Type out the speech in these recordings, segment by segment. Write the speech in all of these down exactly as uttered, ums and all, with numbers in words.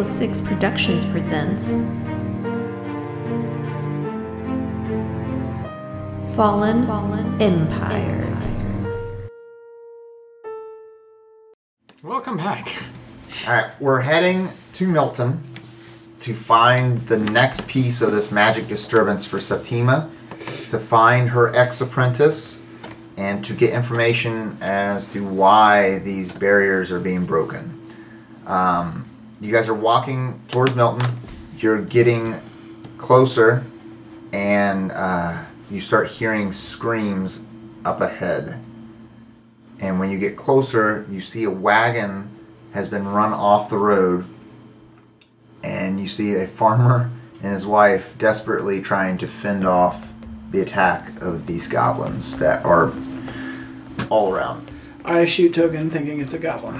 Table six Productions presents Fallen, Fallen Empires. Empires. Welcome back. Alright, we're heading to Milton to find the next piece of this magic disturbance for Septima, to find her ex-apprentice, and to get information as to why these barriers are being broken. Um, you guys are walking towards Milton. You're getting closer, and uh, you start hearing screams up ahead. And when you get closer, you see a wagon has been run off the road, and you see a farmer and his wife desperately trying to fend off the attack of these goblins that are all around. I shoot Token thinking it's a goblin.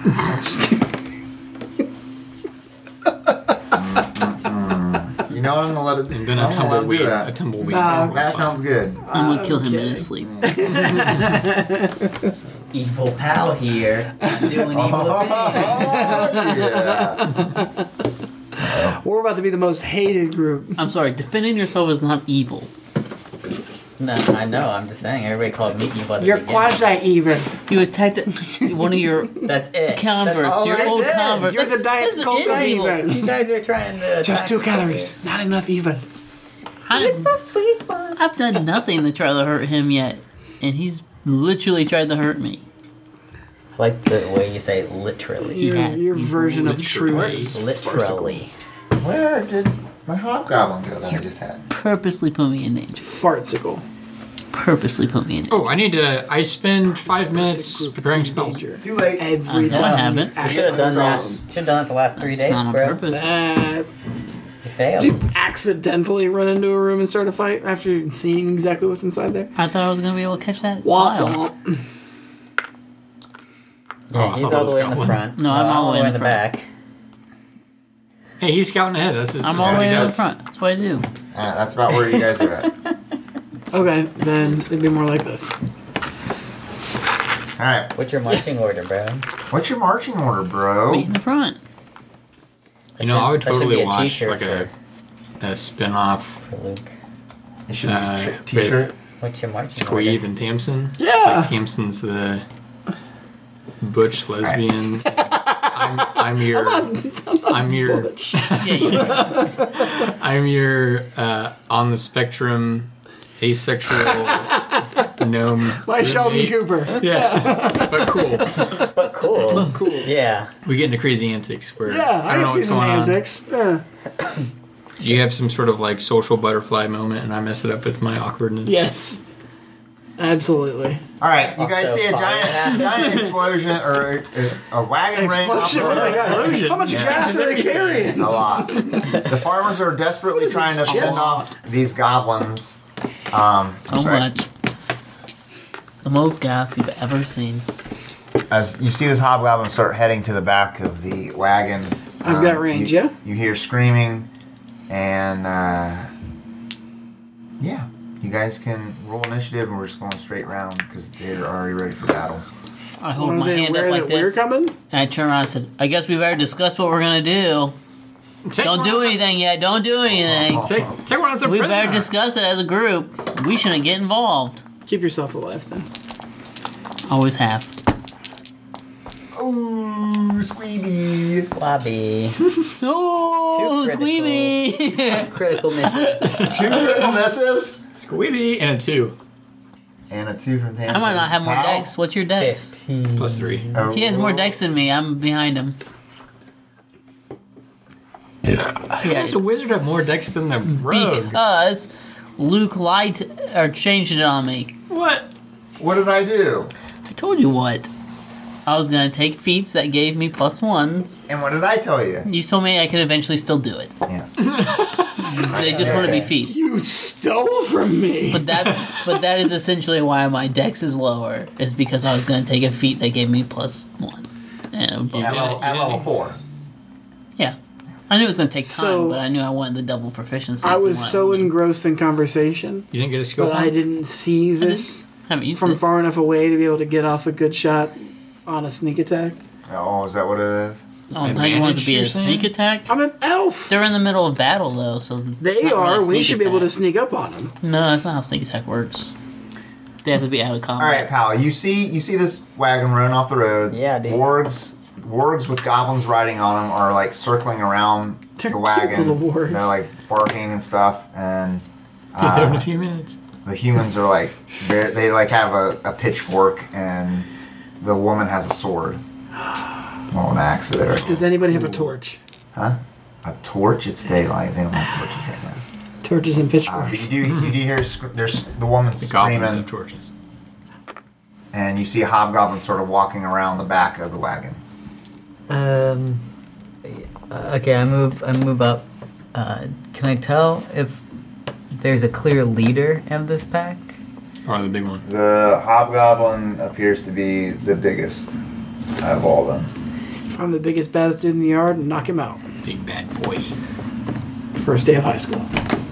Mm-mm-mm. You know what? I'm gonna let it. And then a tumbleweed. A tumbleweed. Nah, sound That fun. sounds good. I'm gonna kill him in kidding. his sleep. Evil pal here. I'm doing evil Oh, things. yeah. We're about to be the most hated group. I'm sorry, defending yourself is not evil. No, I know. I'm just saying. Everybody called me evil. At the You're beginning. quasi-even. You attacked one of your That's it. converts, That's all your I old did. convert. You're the That's- Diet that's Coke of evil. even. You guys were trying to. Just attack two me. calories. Not enough even. I, It's the sweet one. I've done nothing to try to hurt him yet, and he's literally tried to hurt me. I like the way you say literally. He Your, has. your He's version of literally- truth is Literally. Where did my hobgoblin go that I just had? Purposely put me in danger. fartsicle. Purposely put me in danger. Oh, I need to. I spend five minutes preparing spells. Danger. Too late. Every Uh, time. I haven't. You should have done that. Should have done it the last three It's days, not on bro. purpose. Uh, You failed. did you accidentally run into a room and start a fight after seeing exactly what's inside there? I thought I was gonna be able to catch that Womp file. womp. Yeah, Oh, I he's thought all the it way was in the Goblin. front. No, I'm all the way in the back. Hey, he's scouting ahead. That's his. I'm that's all the what way he in the does. front. That's what I do. Uh, that's about where you guys are at. Okay, then it'd be more like this. Alright. What's your marching order, bro? What's your marching order, bro? Me in the front. You know, I would That should totally be a watch t-shirt like a, a spin-off For Luke. It should be uh, a t-shirt. What's your marching Squeeb order? and Tamsin. Yeah. Like Tamsin's the butch lesbian. I'm, I'm your. I'm your. Yeah, yeah. I'm your uh, on the spectrum, asexual gnome. My Sheldon roommate. Cooper. Yeah, but cool. But cool. cool. Yeah. We get into crazy antics where Yeah, I I don't know can see what's some going on. antics. Yeah. You have some sort of like social butterfly moment, and I mess it up with my awkwardness. Yes. Absolutely. Alright, you guys Also see a fire. giant giant explosion or a, a wagon ring up Explosion. the road? Explosion. How much Yeah. gas are they carrying? A lot. The farmers are desperately trying to fend off these goblins. Um, So I'm sorry. much. The most gas you've ever seen. As you see this hobgoblin start heading to the back of the wagon. I've got range, you, yeah? You hear screaming, and uh, yeah, you guys can roll initiative, and we're just going straight round because they're already ready for battle. I hold Are my they hand aware up like that we're this, coming? and I turn around and said, I guess we better discuss what we're gonna do. Take Don't one do as a- anything yet. Don't do anything. Take, take one as a We prisoner. better discuss it as a group. We shouldn't get involved. Keep yourself alive then. Always have. Ooh, squeeby. Squabby. Oh, Too critical. Squeeby! Critical misses. Two critical misses, Squeeby and a two and a two from Tamsin. I might not have more Pal? decks. What's your decks? Fifteen. plus three. Oh. He has more decks than me. I'm behind him. How does the wizard have more decks than the rogue? Because Luke lied to, or changed it on me. What? What did I do? I told you what. I was gonna take feats that gave me plus ones. And what did I tell you? You told me I could eventually still do it. Yes. They just want to be feats. You stole from me. But that's but that is essentially why my dex is lower. Is because I was gonna take a feat that gave me plus one. And above At that. level, at level four. Yeah. I knew it was gonna take time, So- but I knew I wanted the double proficiency. I was so engrossed in conversation You didn't get a skill that I point? didn't see this haven't used from it. far enough away to be able to get off a good shot on a sneak attack. Oh, is that what it is? Oh, now you want it to be a Advantage, you're sneak saying? attack? I'm an elf. They're in the middle of battle, though, so... They it's not really are. a We sneak should be able to attack. sneak up on them. No, that's not how sneak attack works. They have to be out of combat. All right, pal. You see, you see this wagon running off the road. Yeah, dude. Wargs, wargs with goblins riding on them are like circling around They're the cute wagon. little wargs. They're like barking and stuff, and Get there in a uh, few minutes. the humans are like they're- they like have a, a pitchfork, and the woman has a sword. Well, an axe there. Does anybody have a torch? Huh? A torch? It's daylight. They don't have torches right now. Torches and Uh, pitchforks. but you do you do hear sc- there's the woman The goblins screaming, have torches. and you see a hobgoblin sort of walking around the back of the wagon. Um. uh, Okay, I move. I move up. Uh, can I tell if there's a clear leader of this pack? Or the big one. The hobgoblin appears to be the biggest out of all of them. Find the biggest, baddest dude in the yard and knock him out. Big bad boy. First day of high school.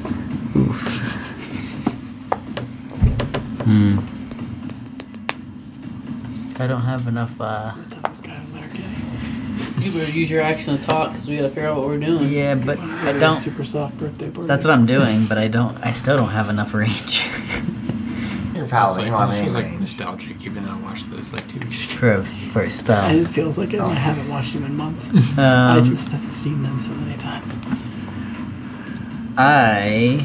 I don't have enough. Uh, Toughest guy in Letterkenny. You better use your action to talk, because we gotta figure out what we're doing. yeah, but I Very don't. Super soft birthday party. That's what I'm doing, but I don't. I still don't have enough range You're It's paladin, like, you don't have it any feels like range. nostalgic, even though I watched this like two weeks ago. for a, for a spell. And it feels like it. I haven't watched them in months. I Um, just have seen them so many times. I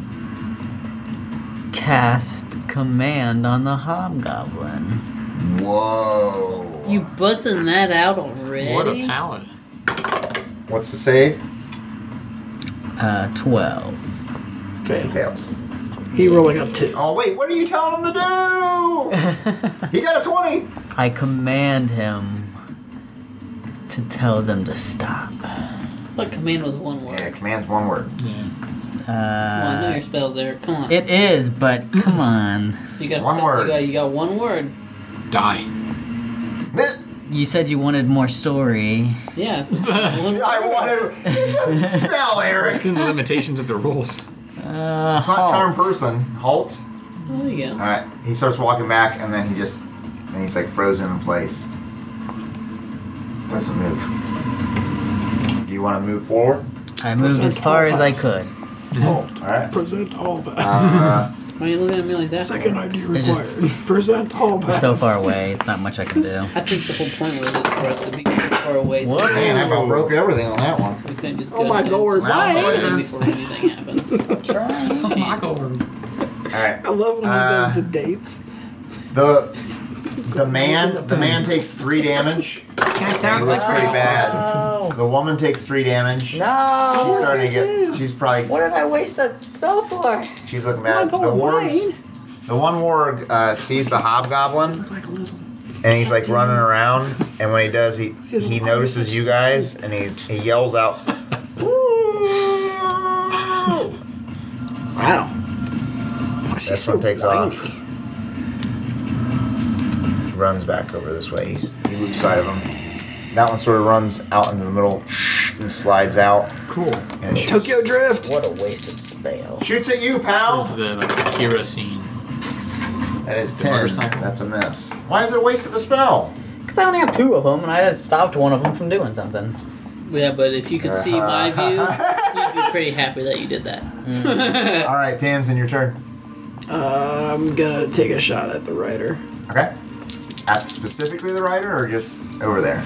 cast command on the hobgoblin. Whoa. You busting that out already? What a paladin. What's the save? Uh, twelve. He Fail. fails. He rolling up two. Oh wait, what are you telling him to do? He got a twenty. I command him to tell them to stop. But command was one word. Yeah, command's one word. Yeah. Come on, know Uh, your spells there. Come on. it is, but come on. so you got One you word. got, you got one word. Die. You said you wanted more story. Yeah. So one I wanted it's a spell, Eric. Within the limitations of the rules. Uh, It's not halt. charm person. Halt. Oh, there you All go. right. He starts walking back, and then he just and he's like frozen in place. Doesn't move. Do you want to move forward? I moved as far as I could. All right. Present all back. Uh, Why are you looking at me like that? Second for? I D It's just- required. Present all back. So far away, it's not much I can do. I think the whole point was it for us to be far away. So What? man, I about broke everything on that one. we couldn't just Oh go my ahead and lord, just why? stop it before anything happens. All right. I love when he Uh, does the dates. The the man the man takes three damage. And he looks pretty bad. The woman takes three damage. She's No! starting to get. She's probably. What did I waste a spell for? She's looking bad. The wargs. The one warg uh, sees the hobgoblin, Like a little. and he's like running around. And when he does, he he notices you guys, and he he yells out. "Woo!" Wow. Why is she This so one takes whiny? off. He runs back over this way. He's, he loops side of him. That one sort of runs out into the middle and slides out. Cool. And shoots, Tokyo Drift. What a wasted spell. shoots at you, This is pal. the like Akira scene. That is The ten. motorcycle. That's a miss. Why is it a waste of a spell? Because I only have two of them, and I had stopped one of them from doing something. Yeah, but if you could see my view, you'd be pretty happy that you did that. All right, Tamsin, your turn. Uh, I'm gonna take a shot at the writer. Okay. At specifically the writer, or just over there?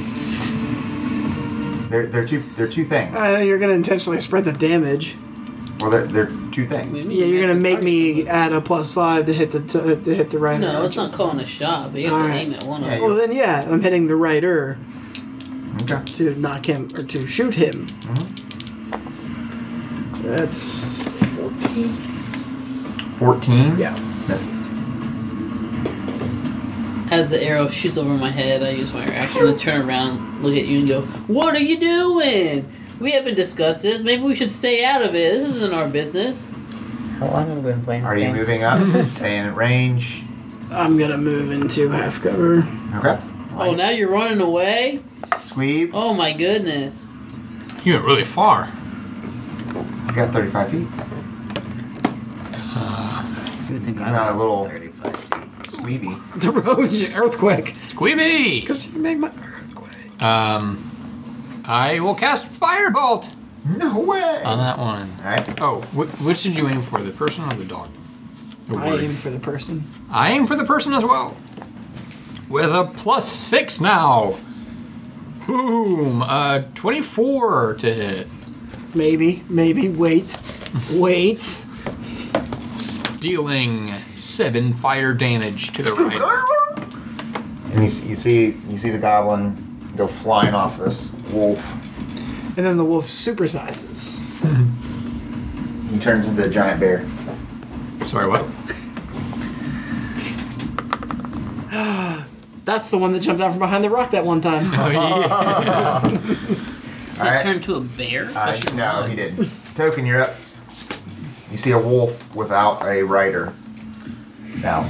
They're they're two they're two things. Uh, you're gonna intentionally spread the damage. Well, they're they're two things. Yeah, you're gonna make me add a plus five to hit the t- to hit the writer. No, it's not calling a shot, but you have to Alright. aim at one of Yeah, them. you- Well then, yeah, I'm hitting the writer Okay. to knock him or to shoot him. That's fourteen. Fourteen. Yeah. Misses. As the arrow shoots over my head, I use my action to turn around, look at you, and go, "What are you doing? We haven't discussed this. Maybe we should stay out of it. This isn't our business." How long have we been playing this Are you game? moving up? Staying at range. I'm gonna move into half cover. Okay. Oh, now you're running away? Squeeb. Oh my goodness. You went really far. He's got thirty-five feet. You would think He's I not a would- little thirty-five. squeeby. The road earthquake. Squeeby! Because you make my earthquake. Um, I will cast Firebolt No way. on that one. All right. Oh, wh- which did you aim for? The person or the dog? The I word. aim for the person. I aim for the person as well. With a plus six now. Boom. Uh, twenty-four to hit. Maybe, maybe. Wait, wait. Dealing seven fire damage to the right. And you, see- you see you see the goblin go flying off this wolf. And then the wolf supersizes. He turns into a giant bear. Sorry, what? That's the one that jumped out from behind the rock that one time. Oh, yeah. So All it right. turned to a bear? Uh, Such a no, run. he didn't. Token, you're up. You see a wolf without a rider. Now.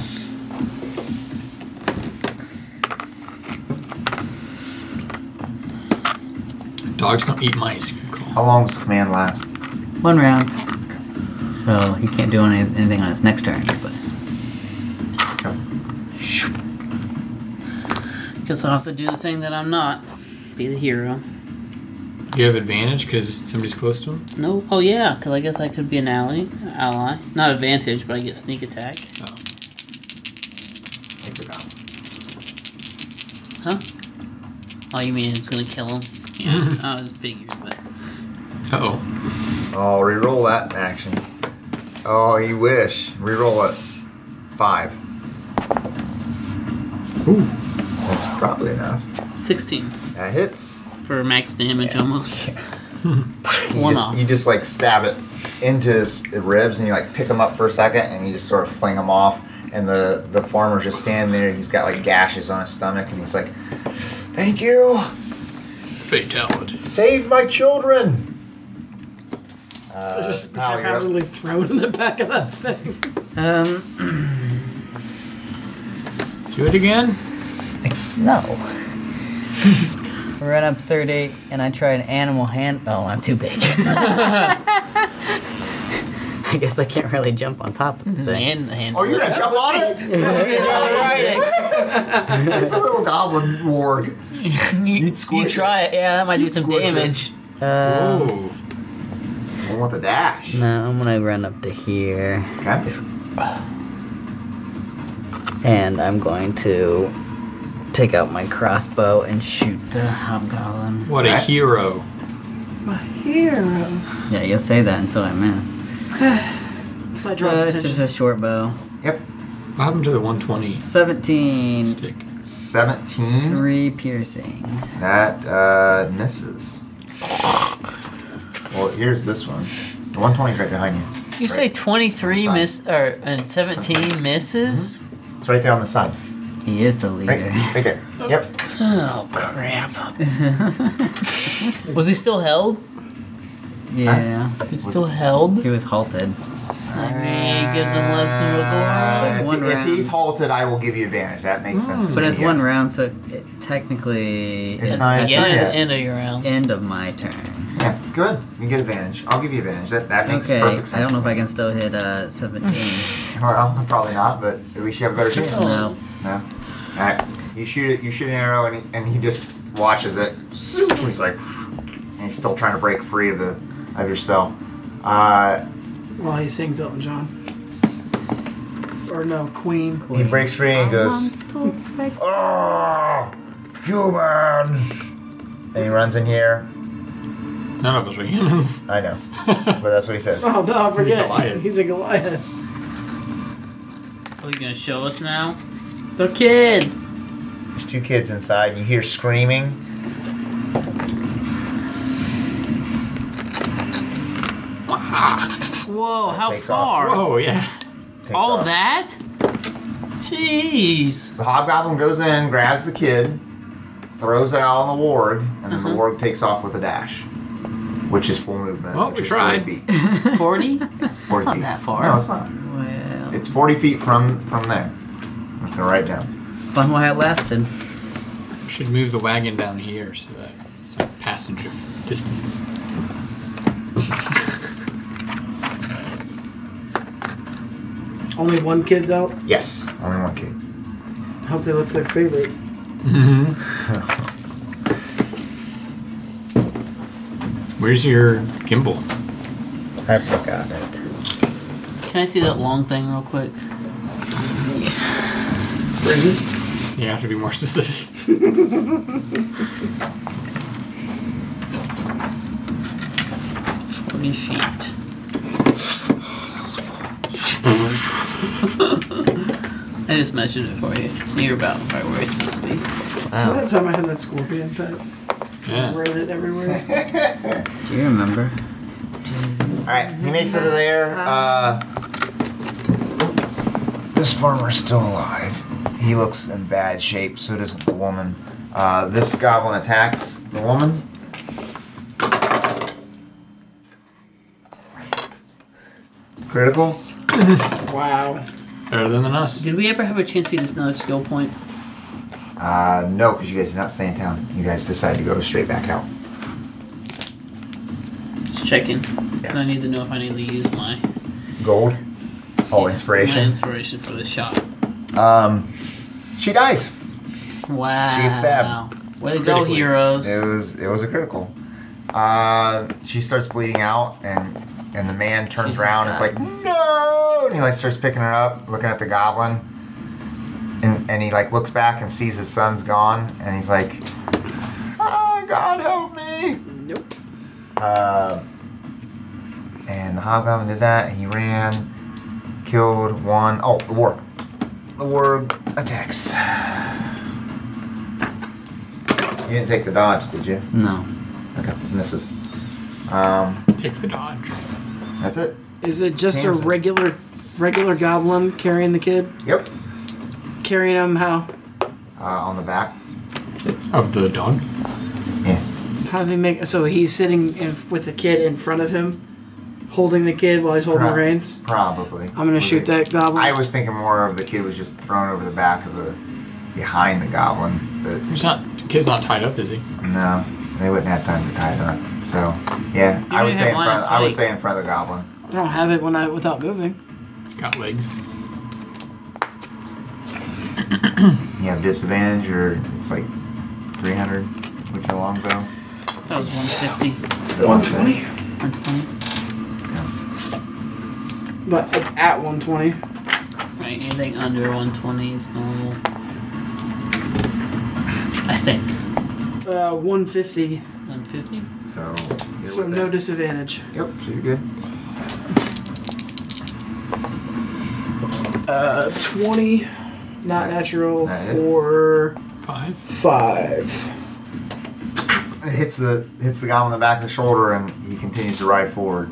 Dogs don't eat mice. Good call. How long does the command last? One round. So he can't do any, anything on his next turn. But Guess I'll have to do the thing that I'm not. Be the hero. Do you have advantage because somebody's close to him? No. Oh yeah, because I guess I could be an ally. Ally. Not advantage, but I get sneak attack. Oh. I forgot. Huh? Oh, you mean it's gonna kill him? Yeah. I was figured, but Uh-oh. Oh, reroll that action. Oh, you wish. Reroll it. Five. Ooh. That's probably enough. sixteen That hits. for max damage almost. You One just, off. you just like stab it into his ribs and you like pick him up for a second and you just sort of fling him off. And the, the farmer's just standing there. He's got like gashes on his stomach and he's like, "Thank you. Fatality. Save my children." Uh, Just Pal, you're up. haphazardly thrown in the back of that thing. um, Do it again? no. Run up thirty, and I try an animal hand. Oh, I'm too big. I guess I can't really jump on top of the thing. And hand. Oh, you're gonna jump on it? It's a little goblin warg. you, You'd you squish try it. Yeah, that might do You'd some squish it. damage. Um, Whoa. One with a dash. no, I'm gonna run up to here, Okay. and I'm going to take out my crossbow and shoot the hobgoblin. What a Right. hero. My hero. Yeah, you'll say that until I miss. That draws Uh, it's attention. just a short bow. Yep. What happened to the one twenty seventeen. stick? seventeen. Three piercing. That uh, misses. Well, here's this one. The one twenty is right behind you. You say Right. twenty-three Side. miss or and seventeen misses? It's right there on the side. He is the Right, leader. right there. Yep. Oh crap! Was he still held? Yeah. He's still held. He was halted. Maybe gives him less of a Uh, It's if, one if round. he's halted, I will give you advantage. That makes sense. To But me, it's one yes. round, so it, it technically It's it's not the his Beginning turn and yet. end of your round. end of my turn. Yeah, good. You get advantage. I'll give you advantage. That that makes Okay, perfect sense. I don't know if to I me. can still hit uh, seventeen. Well, probably not, but at least you have a better chance. No. No. All right. You shoot it. You shoot an arrow, and he, and he just watches it. He's like, and he's still trying to break free of the of your spell. Uh, While he sings Elton John. Or no, Queen. he breaks free and he goes, "Oh, humans!" And he runs in here. None of us are humans. I know, but that's what he says. Oh no, I forget. Goliath. He's a Goliath. Are you gonna show us now? The kids. There's two kids inside, and you hear screaming. Whoa! How takes off. far? Whoa, yeah. Takes All off. that? Jeez. The hobgoblin goes in, grabs the kid, throws it out on the warg, and then the warg takes off with a dash, which is full movement. Well, which we is tried. forty feet. Forty? forty That's not feet. that far. No, it's not. Well, It's forty feet from from there. I'm just gonna write it down. fun while it lasted. We should move the wagon down here so that it's like passage of distance. Only one kid's out. Yes, only one kid. Hopefully that's their favorite. Mm-hmm. Where's your gimbal? I forgot it. Can I see that long thing real quick? Where is it? You have to be more specific. Forty feet. I just measured it for you. So you're about right where you're supposed to be. Wow. That time I had that scorpion pet. Yeah. Rode it everywhere. Do you remember? Alright, he makes it to there. Uh, this farmer's still alive. He looks in bad shape, so doesn't the woman. Uh, this goblin attacks the woman. Critical? Wow. Better than us. Did we ever have a chance to get another skill point? Uh, no, because you guys did not stay in town. You guys decided to go straight back out. Just checking. 'Cause I need to know if I need to use my Gold? Oh, my inspiration? inspiration for the shot. Um, she dies. Wow. She gets stabbed. Way to go, Critically. heroes. It was it was a critical. Uh, she starts bleeding out, and and the man turns She's around and is dying. like, no! And he like starts picking her up, looking at the goblin, and and he like looks back and sees his son's gone, and he's like, oh, God help me! Nope. Uh, and the hobgoblin did that. He ran, killed one. Oh, the warg. The warg attacks. You didn't take the dodge, did you? No. Okay, misses. Um, Take the dodge. that's it. Is it just a Hands it. regular regular goblin carrying the kid? Yep. Carrying him how? Uh, on the back. Of the dog? Yeah. How does he make so he's sitting in, with the kid in front of him, holding the kid while he's holding Prob- the reins? Probably. I'm gonna shoot that goblin. I was thinking more of the kid was just thrown over the back of the, behind the goblin, but He's not. The kid's not tied up, is he? no, they wouldn't have time to tie it up. So, yeah, I would didn't say have in line of front. I would sight. say in front of the goblin. I don't have it when I without moving. He's got legs. You have disadvantage, or it's like three hundred with your longbow. That was one fifty. one twenty. one twenty. But it's at one twenty. Right, anything under one twenty is normal. I think. Uh, one fifty. one fifty? So, you're So with no that. disadvantage. Yep, so you're good. Uh, twenty, not That- natural, that hits. or Five. five. It hits the hits the goblin in the back of the shoulder, and he continues to ride forward.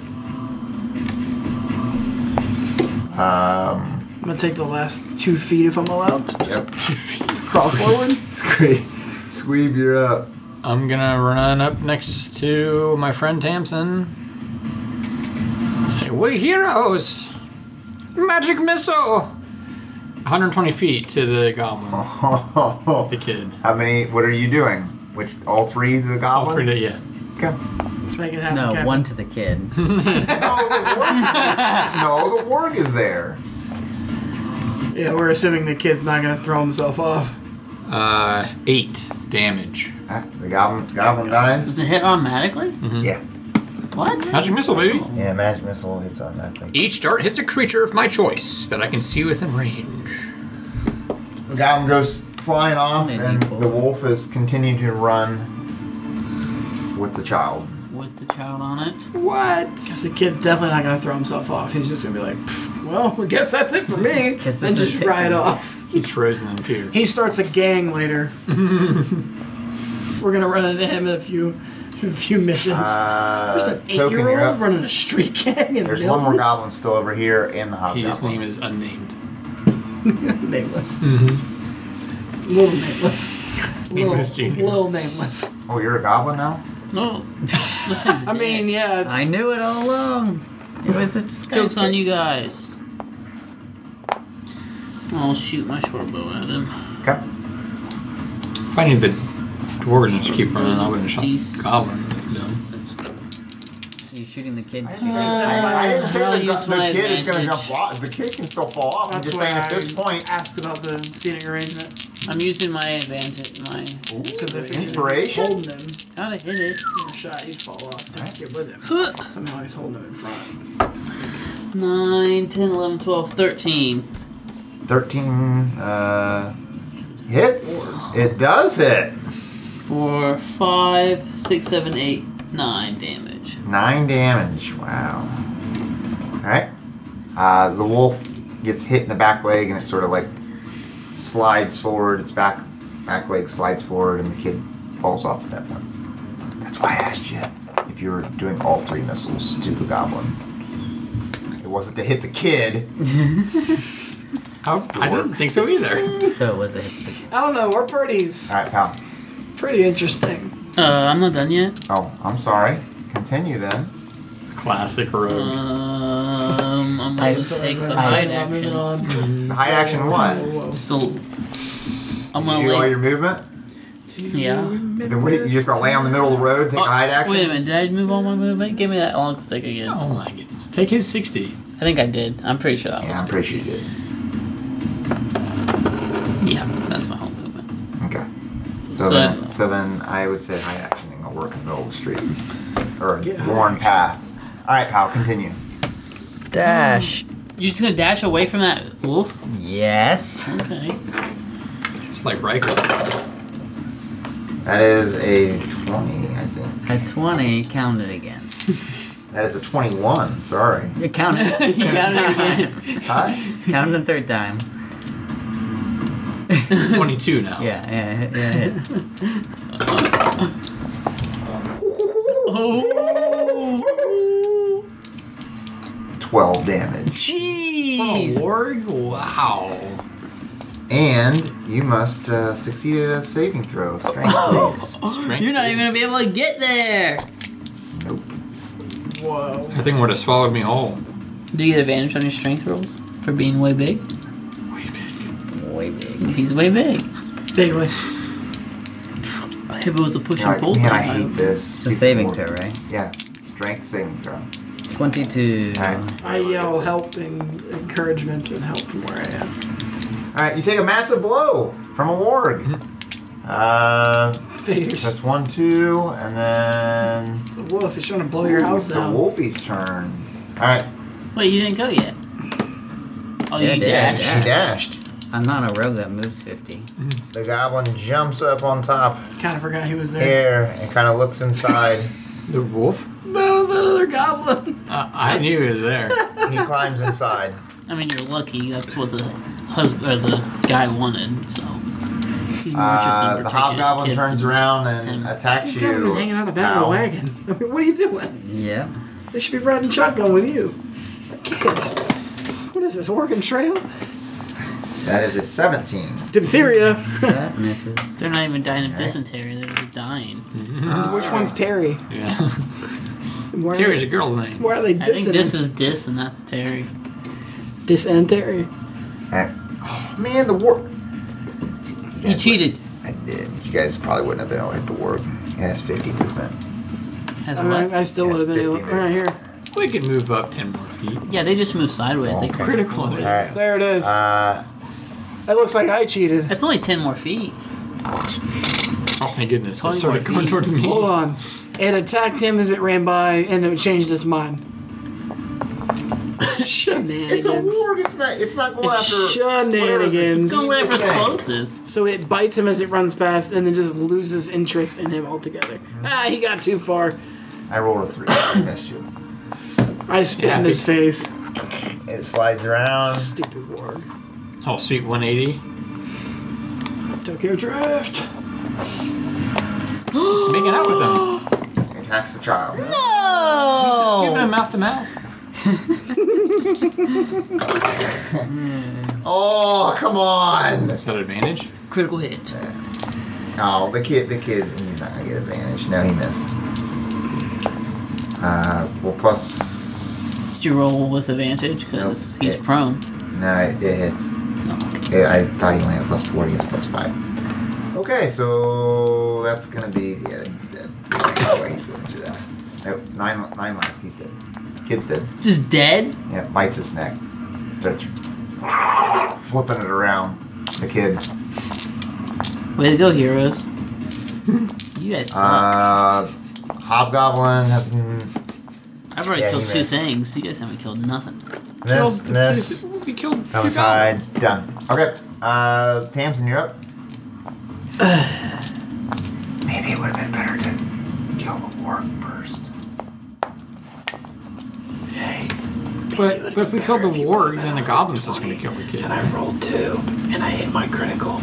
Um, I'm gonna take the last two feet if I'm allowed. to Just yep. crawl forward. Squeeb, Squeeb, you're up. I'm gonna run up next to my friend Tamsin. Say, we heroes! Magic missile! one hundred twenty feet to the goblin. The kid. How many? What are you doing? Which all three to the All goblin? three to yeah. Okay. Let's make it happen. No, Captain. one to the kid. No, the warg. No, the warg is there. Yeah, we're assuming the kid's not gonna throw himself off. Uh, eight damage. Ah, The goblin, the goblin Does dies. it hit automatically? Yeah. What? Magic missile, baby. Yeah, magic missile hits automatically. Each dart hits a creature of my choice that I can see within range. The goblin goes flying off, Maybe and four. the wolf is continuing to run with the child. With the child on it? What? Because the kid's definitely not gonna throw himself off. He's just gonna be like, "Pfft, well, I guess that's it for me, Guess and this is just it. ride off. He's frozen in fear. He starts a gang later. We're gonna run into him in a few, a few missions. Uh, There's an Token, you're eight-year-old up. running a street gang in There's one more Milton. goblin still over here in the hobgoblin. His name is unnamed. Nameless. Mm-hmm. Little nameless. Little, Nameless Junior. little nameless. Oh, you're a goblin now? No. This thing's I mean, dead. yeah, it's, I knew it all along. It was a disguise. Joke's on you guys. I'll shoot my short bow at him. Okay. If I need the dwarves to just keep running, I wouldn't have shot the Jeez. goblin. That's dumb. So you're shooting the kid. I to didn't say, shoot Uh, I, I didn't say I'll the, use the my kid is going to advantage. jump off. The kid can still fall off. I'm that's just why saying at I this point, asked about the seating arrangement. I'm using my advantage. My So if he's Inspiration? holding him, gotta hit it. in a shot, he'd fall off. Don't get with him. Somehow he's holding him in front. nine, ten, eleven, twelve, thirteen. thirteen uh, hits. It does hit. For five, six, seven, eight, nine damage. Nine damage. Wow. Alright. Uh, the wolf gets hit in the back leg and it sort of like slides forward. Its back back leg slides forward and the kid falls off at that point. That's why I asked you if you were doing all three missiles to the goblin. It wasn't to hit the kid. How? I didn't think so either. So it was a hit. I don't know. We're pretty, Alright, pal. pretty interesting. Uh, I'm not done yet. Oh, I'm sorry. Continue then. Classic rogue. Um, I'm I- gonna take the I- hide I'm moving action. on. The hide action what? Whoa, whoa. So, I'm Did gonna you do all lay. your movement? Yeah. Then what do you, you just gonna lay on the middle of the road, take Oh, a hide action? wait a minute. Did I move all my movement? Give me that long stick again. Oh my goodness. Take his sixty. I think I did. I'm pretty sure that Yeah, was. I'm pretty sure you did. Yeah, that's my whole movement. Okay. So, So- then, so then I would say high actioning will work in the middle of the street. Or a Yeah. worn path. Alright, pal, continue. Dash. You just gonna dash away from that wolf? Yes. Okay. It's like Riker. That is a twenty, I think. At twenty, count it again. That is a twenty-one, sorry. You count it. You got it again. Huh? Count it the third time. twenty-two now. Yeah, yeah, yeah, it hits. Oh. twelve damage. Jeez. Oh, Lord. Wow. And you must uh, succeed at a saving throw. Strength, please. Strength You're not save. even gonna be able to get there. Nope. Whoa. That thing would have swallowed me whole. Do you get advantage on your strength rolls for being way big? Way big. He's way big. Bigly. If it was a push You're and like, pull man, I thing, hate would- this. It's a saving throw, right? Yeah. Strength saving throw. twenty-two. Alright. I yell help and encouragement and help from where I am. Alright, you take a massive blow from a warg. Uh, Figures. that's one, two, and then The wolf is trying to blow your house it's the down. Wolfie's turn. Alright, Wait, you didn't go yet. Oh, Yeah, I you did. yeah, dashed. she dashed. I'm not a rogue that moves fifty. The goblin jumps up on top Kind of forgot he was there. here and kind of looks inside. The wolf? No, that other goblin. Uh, I knew he was there. He climbs inside. I mean, you're lucky. That's what the husband or the guy wanted. So he's more Uh, interested in the protecting his hobgoblin kids turns than- around and him. attacks He's kind you. of hanging out the back of Ow. the wagon. I mean, what are you doing? Yeah. They should be riding shotgun with you. Kids. What is this, Oregon Trail? That is a seventeen. Diphtheria. That misses. They're not even dying of Alright. dysentery. They're just dying. Which one's Terry? Yeah. Why are Terry's they, a girl's name. why are they I think dissing this him? is Dis and that's Terry. Dysentery. And, oh, man, the war. You cheated. I did. You guys probably wouldn't have been able to hit the warg. It has fifty movement. Has I, mean, what? I still Yes, would have been able. fifty Right here. We could move up ten more feet. Yeah, they just move sideways. They Okay. critical. All right. There it is. Uh, That looks like I cheated. That's only ten more feet. Oh, thank goodness. It Twenty started more going feet. towards me. Hold on. It attacked him as it ran by, and it changed its mind. Shenanigans. it's a warg. It's not. It's not going It's after. shenanigans. It's going whatever's thing. closest. So it bites him as it runs past, and then just loses interest in him altogether. Ah, he got too far. I rolled a three. I missed you. I spit Yeah, in I his face. It slides around. Stupid warg. Oh, sweet one eighty. Tokyo Drift. He's making out with him. Attacks the child. He's just giving him No! mouth to mouth. Oh, come on! Is that advantage? Critical hit. Oh, the kid. The kid. He's not gonna get advantage. No, he missed. Uh, well, plus. Did you roll with advantage? Because Nope. he's It- prone. No, it, it hits. No, okay. Yeah, I thought he landed plus four. He gets plus five. Okay, so that's gonna be. Yeah, he's dead. No way he's living through that. Nope, nine, nine life. He's dead. Kid's dead. Just dead? Yeah, bites his neck. Starts flipping it around. The kid. Way to go, heroes. You guys suck. Uh, Hobgoblin has mm, I've already yeah, killed you two missed. things. You guys haven't killed nothing. miss, Killed- miss. We killed two Homicides, done. Okay, uh, Tamsin, you're up. Maybe it would have been better to kill the warg first. But, but if we killed the warg, then the goblin's just going to kill the kid. And I rolled two, and I hit my critical.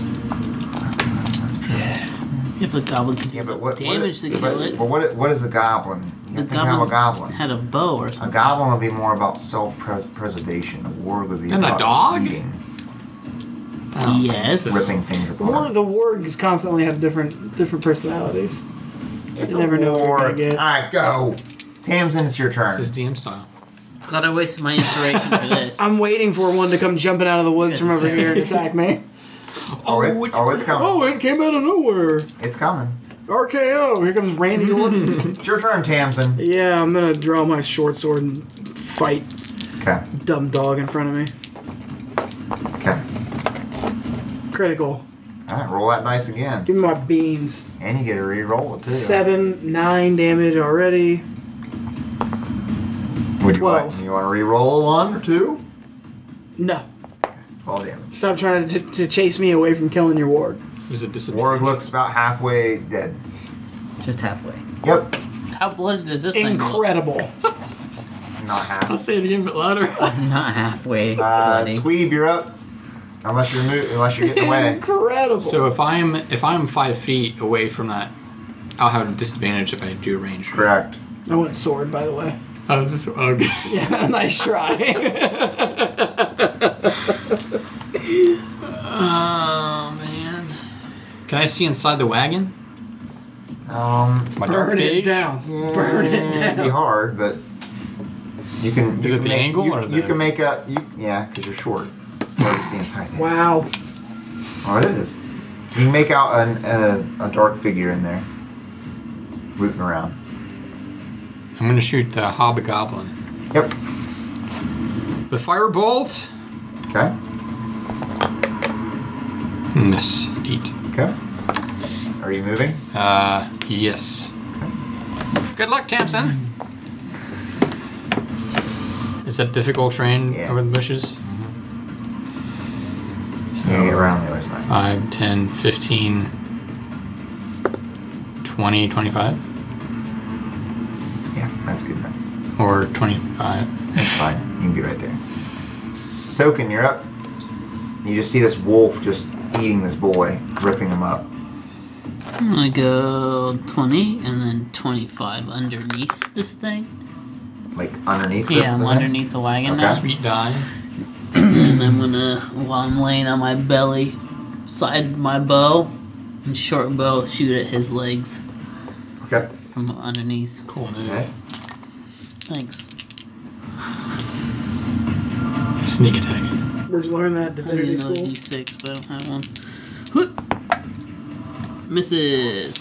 If the goblin can do Yeah, but some what, damage what, to kill but, it, but what, what is a goblin? You the have to have a goblin. had a bow or A something. goblin would be more about self-preservation. A warg would be And a about dog? eating, Oh, Yes. ripping things War, apart. the wargs constantly have different different personalities. It's You never know what you're gonna warg. get. All right, go. Tamsin, it's your This turn. is D M style. Glad I wasted my inspiration for this. I'm waiting for one to come jumping out of the woods Yes, from over attack. here and attack me. Oh, it's, oh, it's coming. Oh, it came out of nowhere. It's coming. R K O. Here comes Randy Orton. It's your turn, Tamsin. Yeah, I'm gonna draw my short sword and fight Okay. dumb dog in front of me. Okay. Critical. All right, roll that dice again. Give me my beans. And you get to re-roll it too. Seven, nine damage already. Would you want, twelve. you want to re-roll one or two? No. twelve damage. Stop trying to, to chase me away from killing your ward. Is it disadvantage? Warg looks about halfway dead. Just halfway. Yep. How bloody does this thing look? Incredible. Not half. I'll say it again, but louder. Not halfway. Uh, bloody. Squeeb, you're up. Unless you're mo- unless you're getting away. Incredible. So if I'm if I'm five feet away from that, I'll have a disadvantage if I do range. Correct. I went sword, by the way. Oh, this is okay. Yeah, nice try. Oh man. Can I see inside the wagon? Um, My dark Burn it gauge? down. yeah, Burn it It'd be down. hard, but you can. Is you it can the make, angle you, or you the- can make a you, yeah, because you're short. You already see inside there. Wow. Oh, it is. You can make out an, a, a dark figure in there, rooting around. I'm gonna shoot the hobgoblin. Yep. The firebolt. Okay. Miss eight. Okay. Are you moving? Uh, yes. Good luck, Tamsin. Is that difficult terrain Yeah. over the bushes? You can get around the other side. five, ten, fifteen, twenty, twenty-five? Yeah, that's good enough. Or twenty-five? That's fine. You can be right there. Token, you're up. You just see this wolf just eating this boy, ripping him up. I'm gonna go twenty and then twenty-five underneath this thing. Like underneath the Yeah, I'm the underneath the wagon Okay. now. Sweet dive. And I'm gonna, while I'm laying on my belly, side my bow and short bow, shoot at his legs Okay. from underneath. Cool move. Okay. Thanks. Sneak attack. Where'd you learn that? I need Divinity another school? D six, but I don't have one. Whoop. Misses.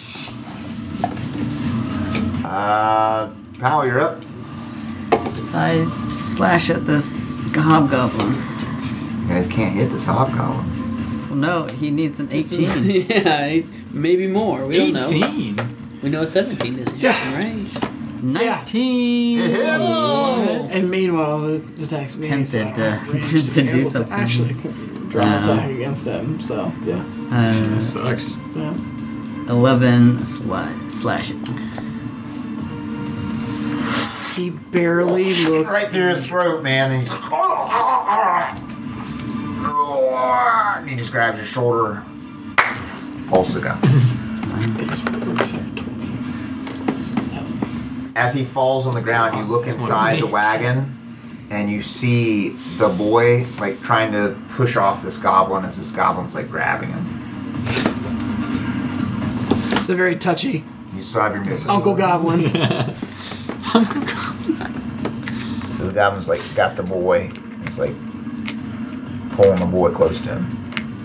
Uh, Powell, you're up. I slash at this hobgoblin. You guys can't hit this hobgoblin. Well, no, he needs an eighteen. Yeah, maybe more. We don't know. eighteen? We know a seventeen did it just in range. nineteen. It hits. Oh. And meanwhile, it attacks me. Tempted so I don't to- have range to- to be do able something. Actually, draw an Uh, attack against him. So yeah, Uh, That sucks. yeah. eleven sli- slashing. He barely looks. Right through his throat, man. And, he's, and he just grabs your shoulder, falls to the ground. As he falls on the ground, you look inside the wagon, and you see the boy like trying to push off this goblin as this goblin's like grabbing him. It's a very touchy You still have your misses. Uncle Goblin. So the goblin's like got the boy. It's like pulling the boy close to him.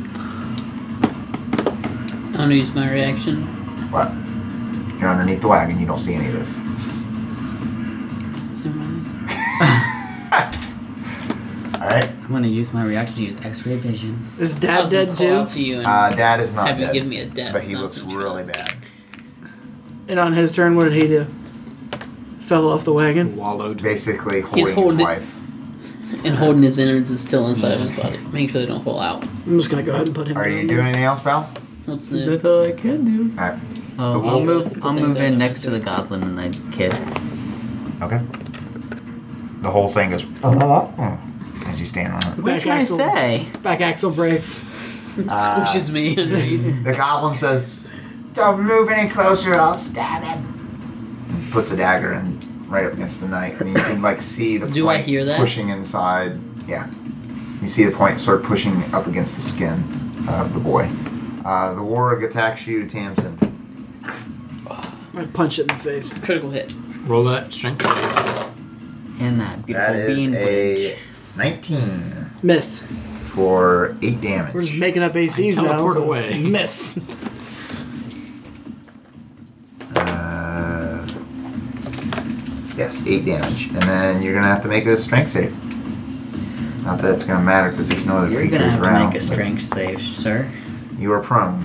I'm gonna use my reaction. What? You're underneath the wagon. You don't see any of this. All right. I'm gonna use my reaction to use X-ray vision. Is I Dad was gonna dead call too? out to you and Uh, Dad is not have dead. you give me a death. but he looks concentration. really bad. And on his turn, what did he do? Fell off the wagon. Wallowed. Basically holding holding his it. wife. And holding his innards is still inside of his body. Make sure they don't fall out. I'm just gonna go ahead and put him. Are down you there. doing anything else, pal? What's new? That's all I can do. Alright. Oh, The I'll wolf- move. I'll Things move I in don't next to do. the goblin and the kid. Okay. The whole thing goes mm, as you stand on it. What Back did I axle. say? Back axle breaks. Uh, Squishes me underneath. The goblin says, "Don't move any closer, I'll stab him." And puts a dagger in right up against the knife, and you can like see the Do point I hear that? pushing inside. Yeah, you see the point sort of pushing up against the skin of the boy. Uh, the warg attacks you, Tamsin. I punch it in the face. Critical hit. Roll that strength save. And that beautiful That is bean a bridge. nineteen Miss. for eight damage. We're just making up A Cs I now. teleport so away. Miss. Uh, yes, eight damage, and then you're gonna have to make a strength save. Not that it's gonna matter because there's no other You're creatures gonna have to around. make a but strength save, sir. You are prone.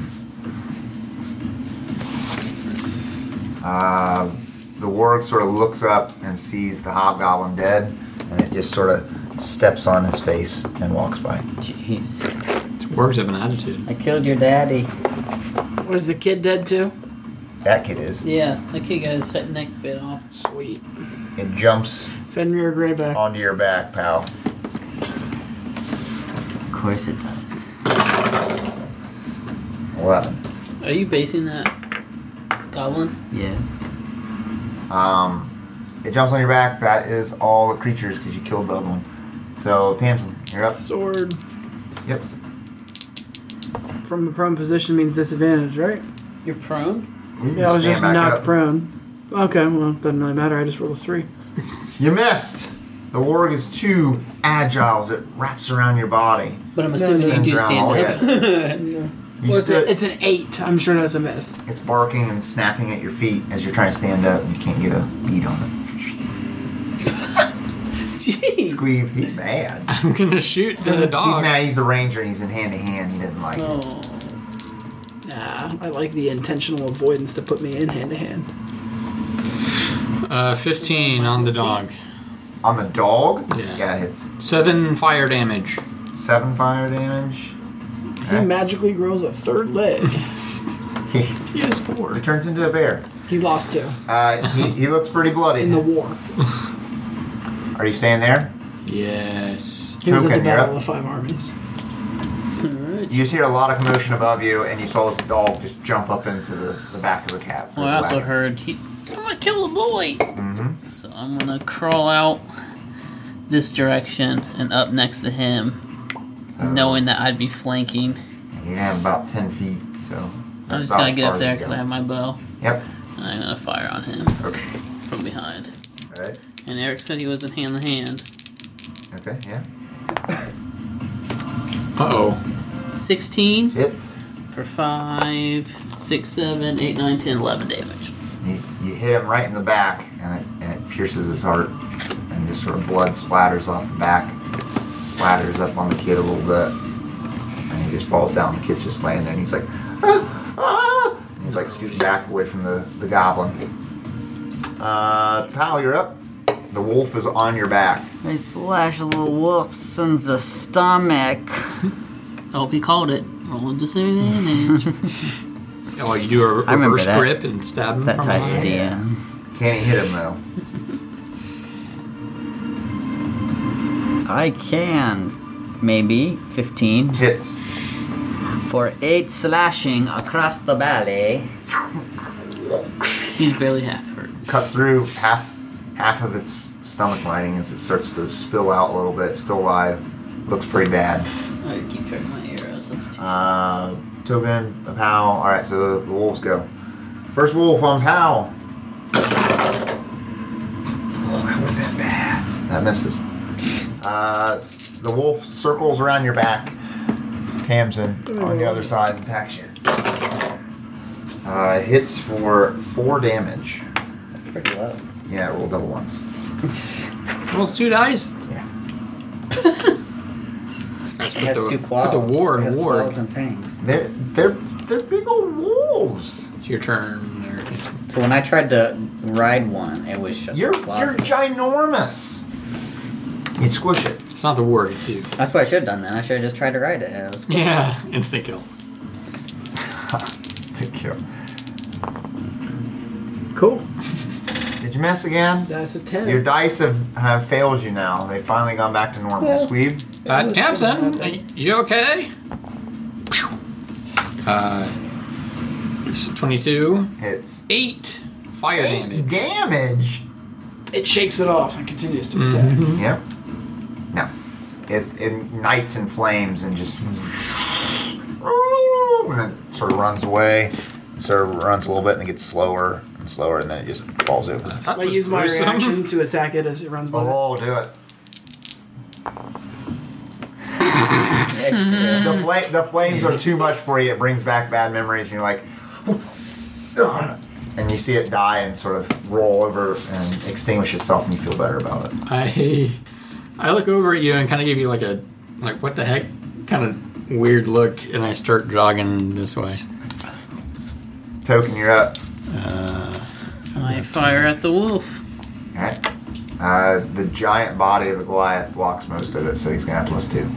Uh, the warg sort of looks up and sees the hobgoblin dead, and it just sort of steps on his face and walks by. Jeez. Works have an attitude. I killed your daddy. Was the kid dead too? That kid is. Yeah, that kid got his head neck bit off. Sweet. It jumps Fenrir Greyback. onto your back, pal. Of course it does. Eleven. Are you basing that goblin? Yes. Um, it jumps on your back. That is all the creatures because you killed the other one. So, Tamsin, you're up. Sword. Yep. From the prone position means disadvantage, right? You're prone? Yeah, I was Stand just back knocked up. prone. Okay, well, doesn't really matter. I just rolled a three. You missed. The warg is too agile as it wraps around your body. But I'm No, assuming no. you do Spins stand around up. You Well, it's, stood- a, it's an eight. I'm sure that's a miss. It's barking and snapping at your feet as you're trying to stand up, and you can't get a beat on it. Jeez. Squeeb, he's mad. I'm gonna shoot the He's dog. mad. He's the ranger, and he's in hand to hand. He didn't like it. Oh. Nah, I like the intentional avoidance to put me in hand to hand. Uh, fifteen on the dog. On the dog, Yeah. yeah, it hits Seven fire damage. seven fire damage. He Okay. magically grows a third leg. He, He has four. he turns into a bear. He lost two Uh, he, he looks pretty bloody. in the war. Are you staying there? Yes. He was at Token, the you're Battle up. of the Five Armies. Alright. You just hear a lot of commotion above you, and you saw this dog just jump up into the, the back of the cab. Well, I also heard he. I'm gonna kill the boy! Mm-hmm. So I'm gonna crawl out this direction and up next to him, So, knowing that I'd be flanking. you have about ten feet, so. I'm that's just about gonna as get far up as there you because go. I have my bow. Yep. And I'm gonna fire on him Okay. from behind. Alright. And Eric said he was in hand to hand. Okay, yeah. Uh oh. sixteen Hits. for five, six, seven, eight, nine, ten, eleven damage. You, you hit him right in the back, and it, and it pierces his heart, and just sort of blood splatters off the back, splatters up on the kid a little bit, and he just falls down. The kid's just laying there, and he's like, ah, ah! He's like scooting back away from the, the goblin. Uh, Pal, you're up. The wolf is on your back. I slash a little wolf in the stomach. I hope he called it. Roll a disadvantage. Oh, you do a I remember reverse that. grip and stab him That from type of behind. D M. Can't hit him though. I can. Maybe. fifteen. Hits. For eight slashing across the belly. He's barely half hurt. Cut through half half of its stomach lining as it starts to spill out a little bit. It's still alive. Looks pretty bad. I gotta keep track of my arrows. That's too Uh, Togan, a Pow. Alright, so the, the wolves go. First wolf on Pow. Oh, that would have been bad. That misses. Uh, s- the wolf circles around your back. Tamsin on the other side and attacks you. Uh, hits for four damage. That's pretty low. Yeah, roll double ones. Rolls two dice. Yeah. Just It put has the, two put claws. the war It in has ward. claws and fangs. They're they're they're big old wolves. It's your turn. There. So when I tried to ride one, it was just You're claws. you're ginormous. You'd squish it. It's not the war, it's you. That's what I should have done then. I should have just tried to ride it. It was cool. Yeah, instant kill. Instant kill. Cool. Did you miss again? That's a ten. Your dice have, have failed you now. They've finally gone back to normal. Yeah. Sweeb? Uh, Tamsin, are you okay? Uh, twenty-two. Hits. Eight fire Eight damage. damage. It shakes it off and continues to attack. Mhm. Yep. No. It it ignites in flames and just and it sort of runs away. Sort of runs a little bit and it gets slower and slower and then it just falls over. That I was use my gruesome. reaction to attack it as it runs by. Oh, do it. Yeah, The, fla- the flames are too much for you. It brings back bad memories, and you're like, "Ugh," and you see it die and sort of roll over and extinguish itself, and you feel better about it. I I look over at you and kind of give you like a like what the heck kind of weird look, and I start jogging this way. Token, you're up. Uh, I fire at the wolf. All right. Uh, the giant body of the Goliath blocks most of it, so he's gonna have plus two.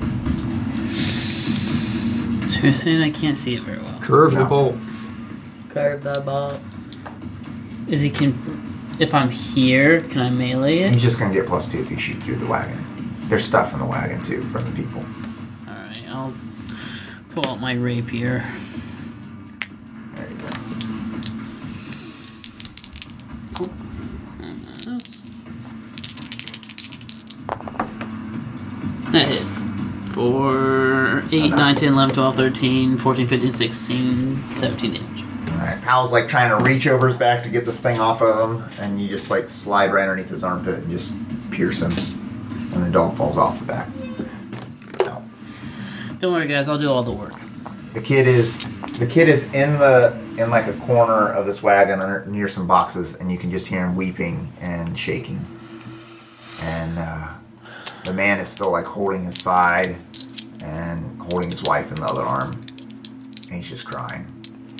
So you're saying I can't see it very well. curve the No. bolt. Curve the ball. Is he can? If I'm here, can I melee it? He's just gonna get plus two if you shoot through the wagon. There's stuff in the wagon too from the people. All right, I'll pull out my rapier. There you go. That hits. four, eight, nine, ten, eleven, twelve, thirteen, fourteen, fifteen, sixteen, seventeen damage. Alright, Hal's like trying to reach over his back to get this thing off of him, and you just like slide right underneath his armpit and just pierce him, and the dog falls off the back. No. Don't worry, guys. I'll do all the work. The kid is the kid is in the in like a corner of this wagon under, near some boxes, and you can just hear him weeping and shaking. And uh, the man is still like holding his side and holding his wife in the other arm, and he's just crying.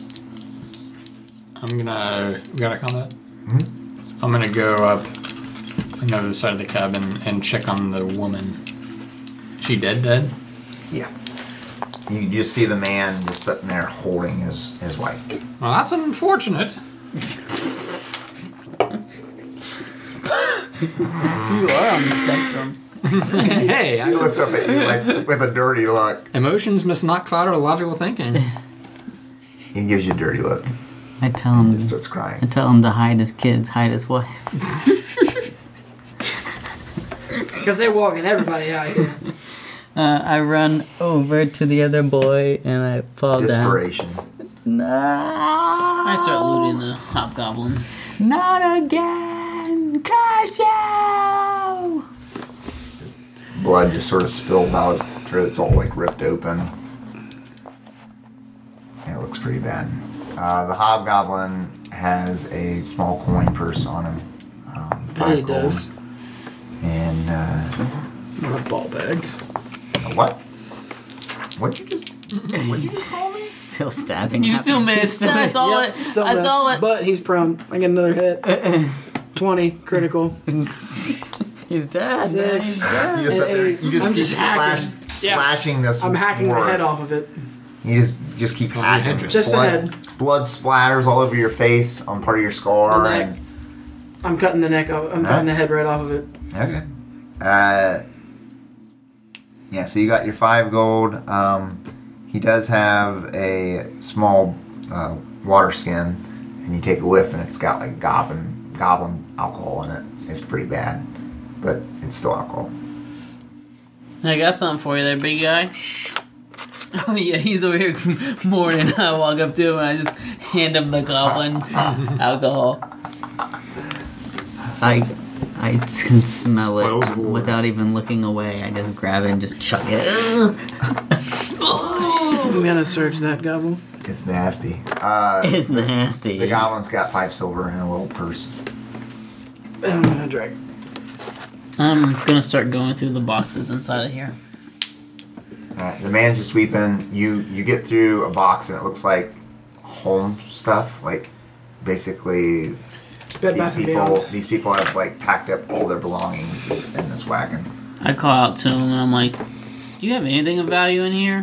I'm gonna we got a combat. Mhm. I'm gonna go up another side of the cabin and check on the woman. She dead? Dead? Yeah. You just see the man just sitting there holding his, his wife. Well, that's unfortunate. You are on the spectrum. Hey, He I, looks up at you like with a dirty look. emotions must not cloud our logical thinking. He gives you a dirty look. I tell him. He starts I crying. tell him to hide his kids, hide his wife. Because they're walking everybody out here. Uh, I run over to the other boy and I fall down. Desperation. No. I start looting the hobgoblin. Not again, Casio. Blood just sort of spills out his throat. It's all like ripped open. It looks pretty bad. Uh, the hobgoblin has a small coin purse on him. Um, Yeah, five he gold. does. And uh, Not a ball bag. a what? What'd you just? What did you just call me? Still stabbing. You at still me. missed. That's all Yep, it. still That's missed. all it. But he's prone. I get another hit. twenty, critical. He's dead. man, Six. He's dead. You just, sit there, you just I'm keep just slash, hacking. Yeah. slashing this. I'm hacking the wart. head off of it. You just just keep Oh, hacking. your head Just the blood, head. blood splatters all over your face on part of your scar. The neck. And, I'm cutting the neck off. I'm Huh? cutting the head right off of it. okay. Uh, yeah. So you got your five gold. Um, he does have a small uh, water skin, and you take a whiff, and it's got like goblin goblin alcohol in it. It's pretty bad, but it's still alcohol. I got something for you there, big guy. Oh yeah, he's over here mourning. I walk up to him and I just hand him the goblin alcohol. I I can smell Spoils it war. without even looking away. I just grab it and just chuck it. I'm gonna search that goblin. It's nasty. Uh, It's nasty. the goblin's got five silver in a little purse. I'm gonna drag it. I'm gonna start going through the boxes inside of here. Alright, the man's just sweeping. You you get through a box and it looks like home stuff. Like basically Bed these Bath and people Beyond. these people have like packed up all their belongings in this wagon. I call out to him and I'm like, "Do you have anything of value in here?"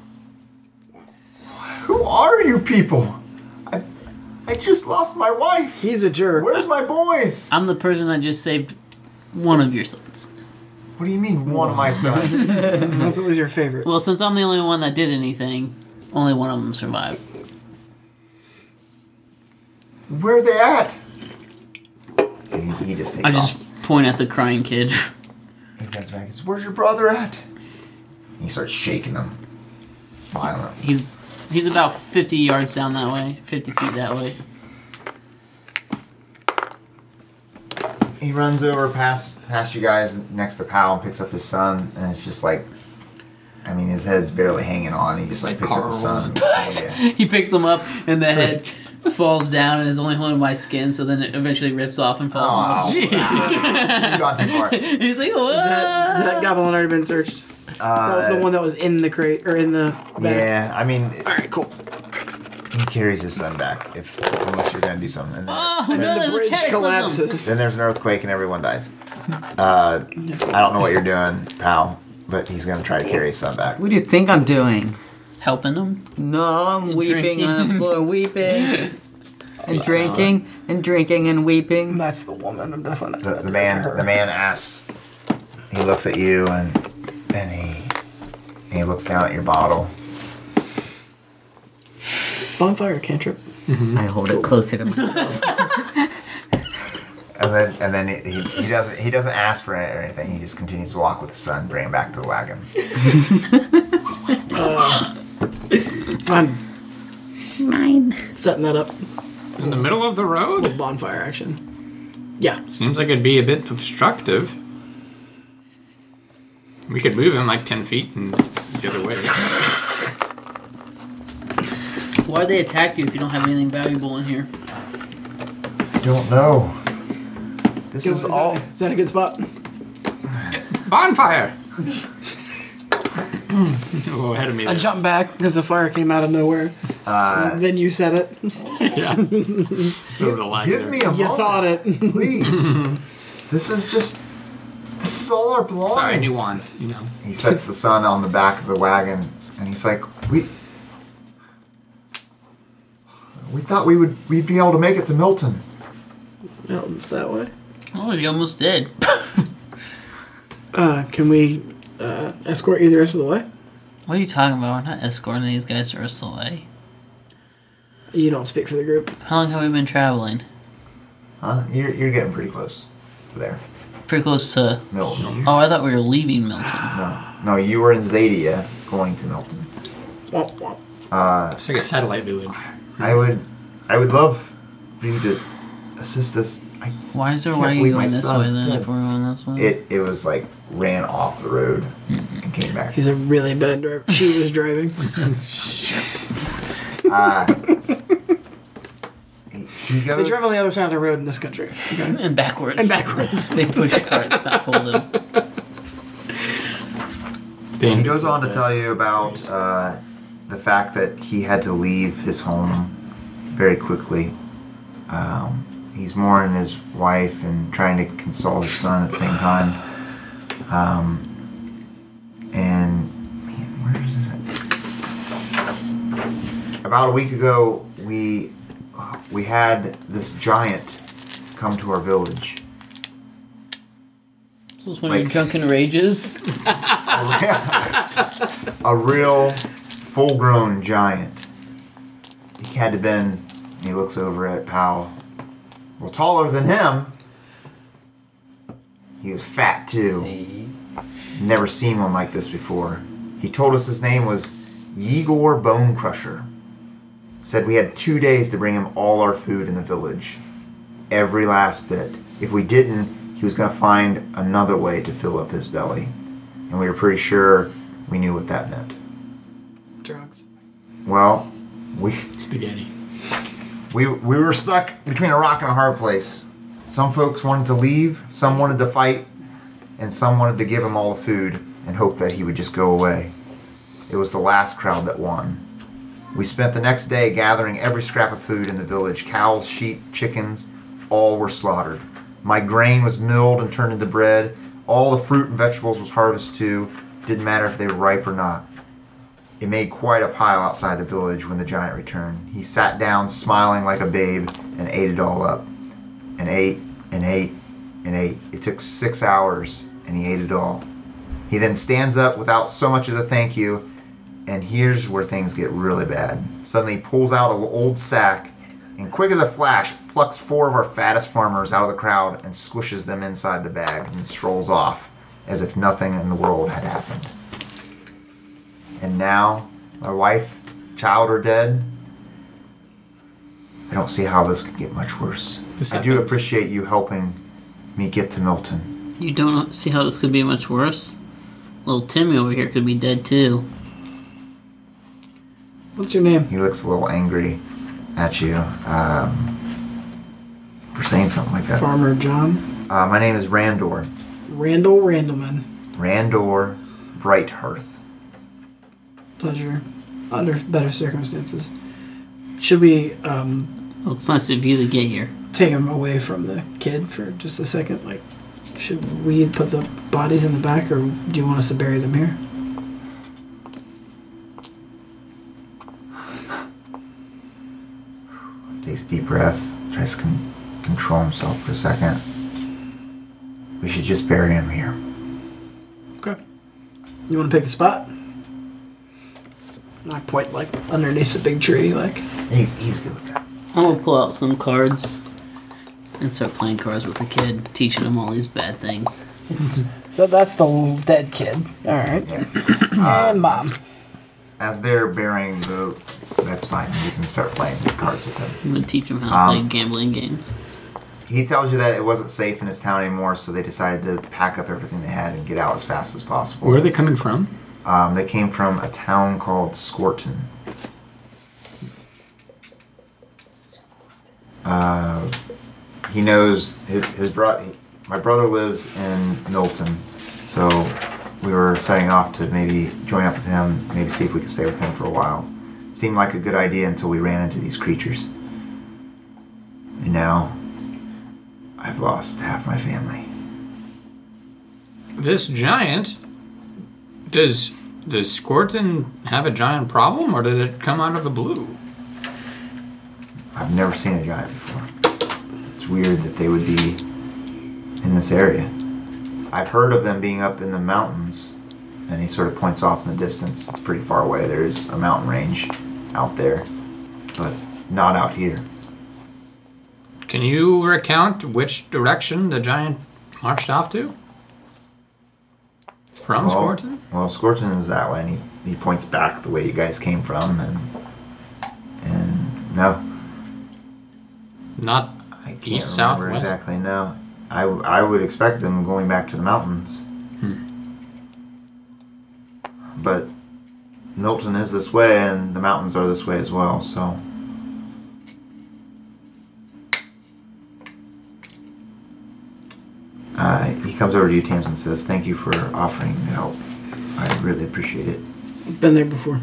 Who are you people? I I just lost my wife. He's a jerk. Where's my boys? I'm the person that just saved one of your sons. What do you mean one of my sons? I hope it was your favorite. Well, since I'm the only one that did anything, only one of them survived. Where are they at? And he, he just takes I just off. point at the crying kid. He comes back and says, "Where's your brother at?" He starts shaking them. Violent. He's he's about fifty yards down that way, fifty feet that way. He runs over past past you guys next to Powell and picks up his son, and it's just like, I mean, his head's barely hanging on. He just like, Like picks up his son. Carl. Yeah. He picks him up and the head falls down and is only holding by skin, so then it eventually rips off and falls Oh, off. you've gone too far. He's like, "What?" Has that, has that goblin already been searched? Uh, That was the one that was in the crate or in the bag. Yeah, I mean, All right, cool. he carries his son back. If unless you're gonna do something, and then, Oh And no, then there's the a bridge cataclysm. collapses. then there's an earthquake and everyone dies. Uh, I don't know what you're doing, pal, but he's gonna try to carry his son back. What do you think I'm doing? Helping him. No, I'm weeping on the Drinking. floor, weeping and drinking and drinking and weeping. That's the woman. I'm definitely not The, gonna the do man, it to her. the man asks. He looks at you and and he and he looks down at your bottle. It's bonfire cantrip. I hold it closer to myself. And then, and then he, he doesn't he doesn't ask for it or anything. He just continues to walk with the son, bring him back to the wagon. I'm Mine. setting that up In the middle of the with road? bonfire action. Yeah. Seems like it'd be a bit obstructive. We could move him like ten feet and the other way. Why'd they attack you if you don't have anything valuable in here? I don't know. This Is is that, all. is that a good spot? Bonfire! A little ahead of me I there. jumped back because the fire came out of nowhere. Uh, Then you said it. Yeah. Throw the line give there. me a You moment, thought it. please. This is just. This is all our belongings. Sorry, new wand, you know. He sets the son on the back of the wagon, and he's like, "We, we thought we would we'd be able to make it to Milton." Milton's that way. Oh, you almost did. Uh, can we uh, escort you the rest of the way? What are you talking about? We're not escorting these guys to Ursulay. You don't speak for the group. How long have we been traveling? Huh? You're you're getting pretty close to there, Pretty close to. Milton. Oh, I thought we were leaving Milton. No, no, you were in Zadia going to Milton. Womp womp. Uh, It's like a satellite village. I would, I would love for you to assist us. I, Why is there Can't why are you believe my going this way son's then dead. if we're going this way? it it was like ran off the road and came back. He's a really bad driver. She was driving. Uh, he, he They goes. drive on the other side of the road in this country. Okay. And backwards. And backward. They push carts, not pull them. He goes on to tell you about uh, the fact that he had to leave his home very quickly. Um, he's mourning his wife and trying to console his son at the same time. Um, and man, where is this at? About a week ago, we we had this giant come to our village. This is one Like- of your drunken rages. A real full-grown giant. He had to been, and he looks over at Powell. Well, taller than him. He was fat too. See? Never seen one like this before. He told us his name was Yegor Bone Crusher. Said we had two days to bring him all our food in the village. Every last bit. If we didn't, he was going to find another way to fill up his belly. And we were pretty sure we knew what that meant. Drugs. Well, we Spaghetti. we we were stuck between a rock and a hard place. Some folks wanted to leave, some wanted to fight, and some wanted to give him all the food and hope that he would just go away. It was the last crowd that won. We spent the next day gathering every scrap of food in the village. Cows, sheep, chickens, all were slaughtered. My grain was milled and turned into bread. All the fruit and vegetables was harvested too. Didn't matter if they were ripe or not. It made quite a pile outside the village when the giant returned. He sat down, smiling like a babe, and ate it all up. And ate, and ate, and ate. It took six hours, and he ate it all. He then stands up without so much as a thank you, and here's where things get really bad. Suddenly he pulls out an old sack, and quick as a flash, plucks four of our fattest farmers out of the crowd and squishes them inside the bag and strolls off as if nothing in the world had happened. And now, my wife, child are dead. I don't see how this could get much worse. This I do happened. appreciate you helping me get to Milton. You don't see how this could be much worse? Little Timmy over here could be dead too. What's your name? He looks a little angry at you um, for saying something like that. Farmer John. Uh, my name is Randor. Randall Randleman. Randor Brighthearth. Pleasure. Under better circumstances. Should we um, Well, it's nice of you to get here. take him away from the kid for just a second? Like, should we put the bodies in the back, or do you want us to bury them here? Takes a deep breath. Tries to con- control himself for a second. We should just bury him here. Okay. You want to pick the spot? I point like underneath the big tree, like. He's he's good with that. I'm gonna pull out some cards and start playing cards with the kid, teaching him all these bad things. So that's the dead kid. All right. Yeah. And mom. As they're burying the, that's fine. You can start playing cards with him. I'm gonna teach him how to Um, play gambling games. He tells you that it wasn't safe in his town anymore, so they decided to pack up everything they had and get out as fast as possible. Where are they coming from? Um, they came from a town called Scorton. Uh, he knows his his bro- my brother lives in Milton, so we were setting off to maybe join up with him, maybe see if we could stay with him for a while. Seemed like a good idea until we ran into these creatures. And now, I've lost half my family. This giant. Does does Scorton have a giant problem, or did it come out of the blue? I've never seen a giant before. It's weird that they would be in this area. I've heard of them being up in the mountains, and he sort of points off in the distance. It's pretty far away. There's a mountain range out there, but not out here. Can you recount which direction the giant marched off to? From well, Scorton? Well, Scorton is that way, and he, he points back the way you guys came from, and and no, Not I can't east, remember southwest? exactly. No, I, w- I would expect them going back to the mountains. Hmm. But Milton is this way, and the mountains are this way as well. So uh, he comes over to you, Tamsin, and says, "Thank you for offering the help. I really appreciate it." Been there before.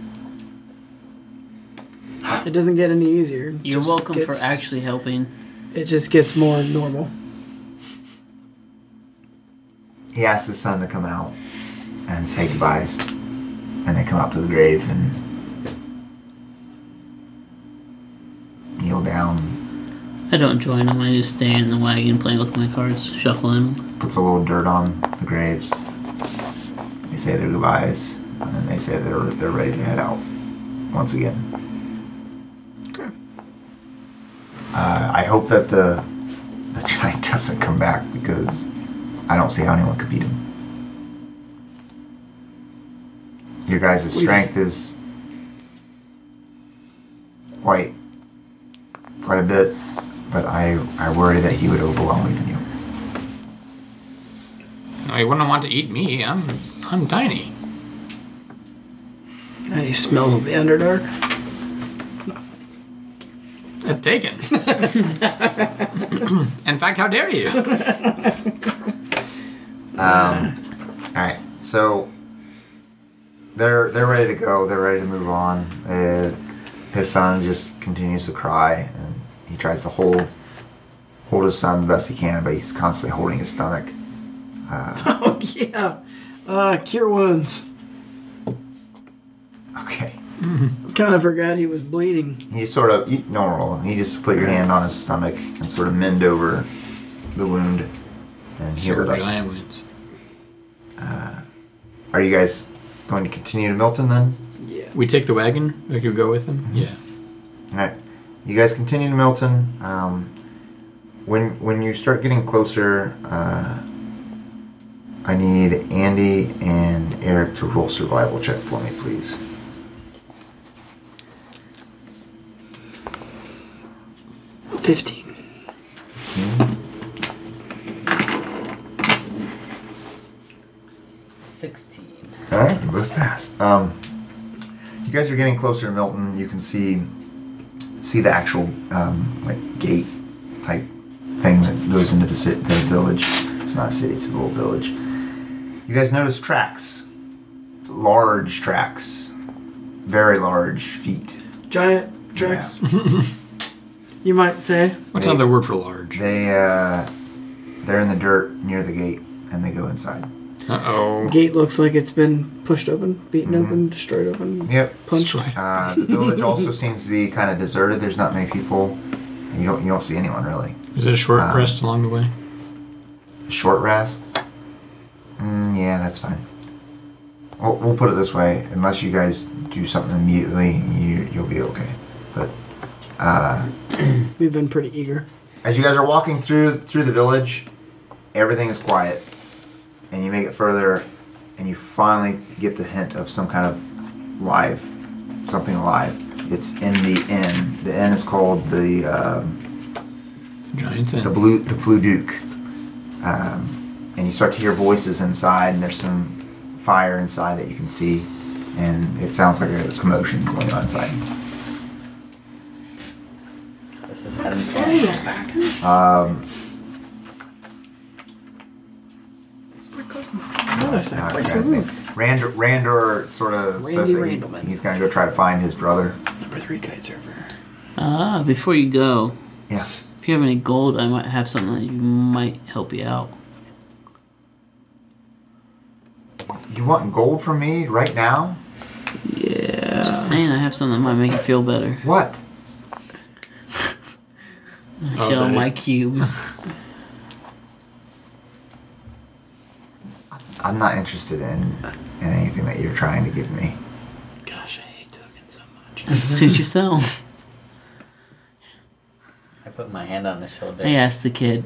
It doesn't get any easier. It You're just welcome for gets- actually helping. It just gets more normal. He asks his son to come out and say goodbyes, and they come out to the grave and kneel down, I don't join him. I just stay in the wagon playing with my cards, shuffling them. puts a little dirt on the graves. They say their goodbyes, and then they say they're they're ready to head out once again. Okay. Uh, I hope that the the giant doesn't come back, because I don't see how anyone could beat him. Your guys' What do you strength is quite quite a bit, but I I worry that he would overwhelm even you. No, he wouldn't want to eat me. I'm I'm tiny. Any smells of the Underdark? Uh, taken. In fact, how dare you? Um, all right, so they're they're ready to go. They're ready to move on. Uh, his son just continues to cry, and he tries to hold hold his son the best he can, but he's constantly holding his stomach. Uh, Oh, yeah. Uh, cure wounds. okay. Kind of forgot he was bleeding. You sort of you, normal. You just put your hand on his stomach and sort of mend over the wound and heal Cure it up. giant wounds. Are you guys going to continue to Milton then? Yeah. We take the wagon. We could go with him. Yeah. All right. You guys continue to Milton. Um, when when you start getting closer, uh, I need Andy and Eric to roll survival check for me, please. Fifteen. Sixteen. All right, you both passed. Um, you guys are getting closer to Milton. You can see see the actual um, like gate type thing that goes into the city, the village. It's not a city; it's a little village. You guys notice tracks, large tracks, very large feet. Giant tracks. You might say. What's They- another word for large? They uh, they're in the dirt near the gate, and they go inside. Uh oh. Gate looks like it's been pushed open, beaten open, destroyed open, Yep. punched. Uh, the village also seems to be kind of deserted. There's not many people. And you don't you don't see anyone really. Is it a short Um, rest along the way? Short rest. Mm, yeah, that's fine. We'll, we'll put it this way: unless you guys do something immediately, you you'll be okay. But uh, We've been pretty eager. as you guys are walking through through the village, everything is quiet, and you make it further, and you finally get the hint of some kind of live, something alive. It's in the inn. The inn is called the um, Giants Inn. the blue the Blue Duke, um, and you start to hear voices inside, and there's some fire inside that you can see, and it sounds like a commotion going on inside. This is Adam. Um, Another side. I Place forgot his name. removed. Rand, Randor sort of Randy says that he's, Randleman. he's going to go try to find his brother. Number three kite server. Ah, before you go, Yeah. if you have any gold, I might have something that you might help you out. You want gold from me right now? Yeah. Just saying, I have something that might make you feel better. What? Oh, Shit on dang. my cubes. I'm not interested in, in anything that you're trying to give me. Gosh, I hate Token so much. Suit yourself. I put my hand on his shoulder. I asked the kid.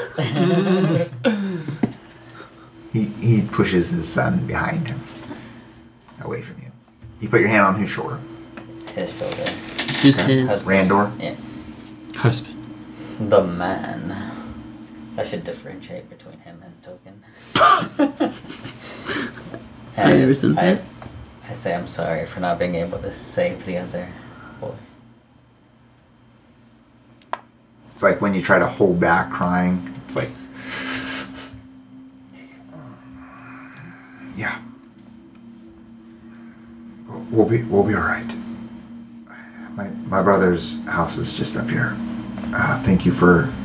He, he pushes his son behind him, away from you. You put your hand on whose shoulder? His shoulder. Who's his? Randor? Yeah. Husband. The man. I should differentiate between him and Token. And I I, never just- said I, that. I say I'm sorry for not being able to save the other boy. It's like when you try to hold back crying. It's like, yeah, We'll- we'll be we'll be all right. My my brother's house is just up here. Uh, thank you for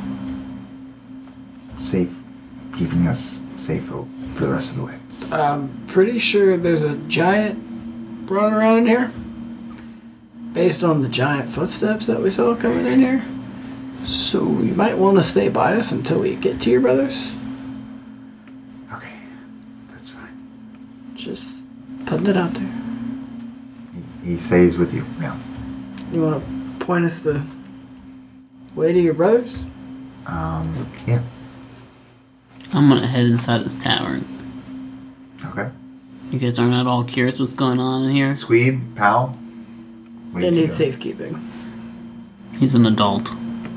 safe keeping us safe for for the rest of the way. I'm pretty sure there's a giant running around in here. Based on the giant footsteps that we saw coming in here. So you might want to stay by us until we get to your brothers. Okay, that's fine. Just putting it out there. He, he stays with you now. You want to point us the way to your brothers? Um, yeah. I'm gonna head inside this tavern. Okay. You guys aren't at all curious what's going on in here? Squeeb, pal. What They do you need do? safekeeping. He's an adult.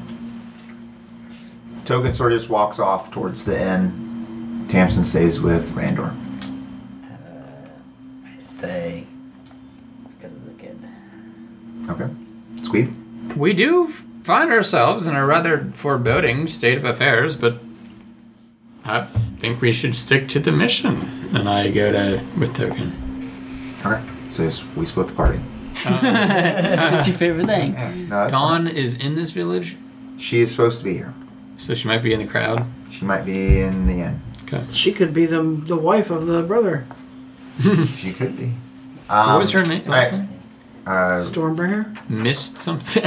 Token sort of just walks off towards the inn. Tamsin stays with Randor. Uh, I stay because of the kid. Okay. Squeeb? We do find ourselves in a rather foreboding state of affairs, but I think we should stick to the mission. And I go to with Token. Okay. So it's- we split the party. What's your favorite thing? Yeah. No, that's Dawn fine. is in this village, She is supposed to be here. so she might be in the crowd. She might be in the inn. Okay. She could be the the wife of the brother. She could be. Um, What was her name? Last right. name? Uh, Stormbringer. Missed something.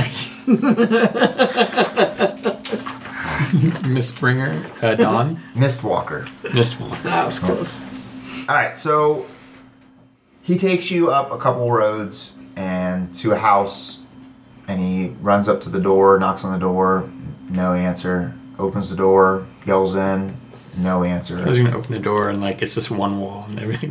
Miss Springer. Uh, Dawn. Mistwalker. Mistwalker. That was close. All right, so he takes you up a couple roads and to a house, and he runs up to the door, knocks on the door, no answer. Opens the door, yells in, no answer. I was gonna open the door and like it's just one wall and everything.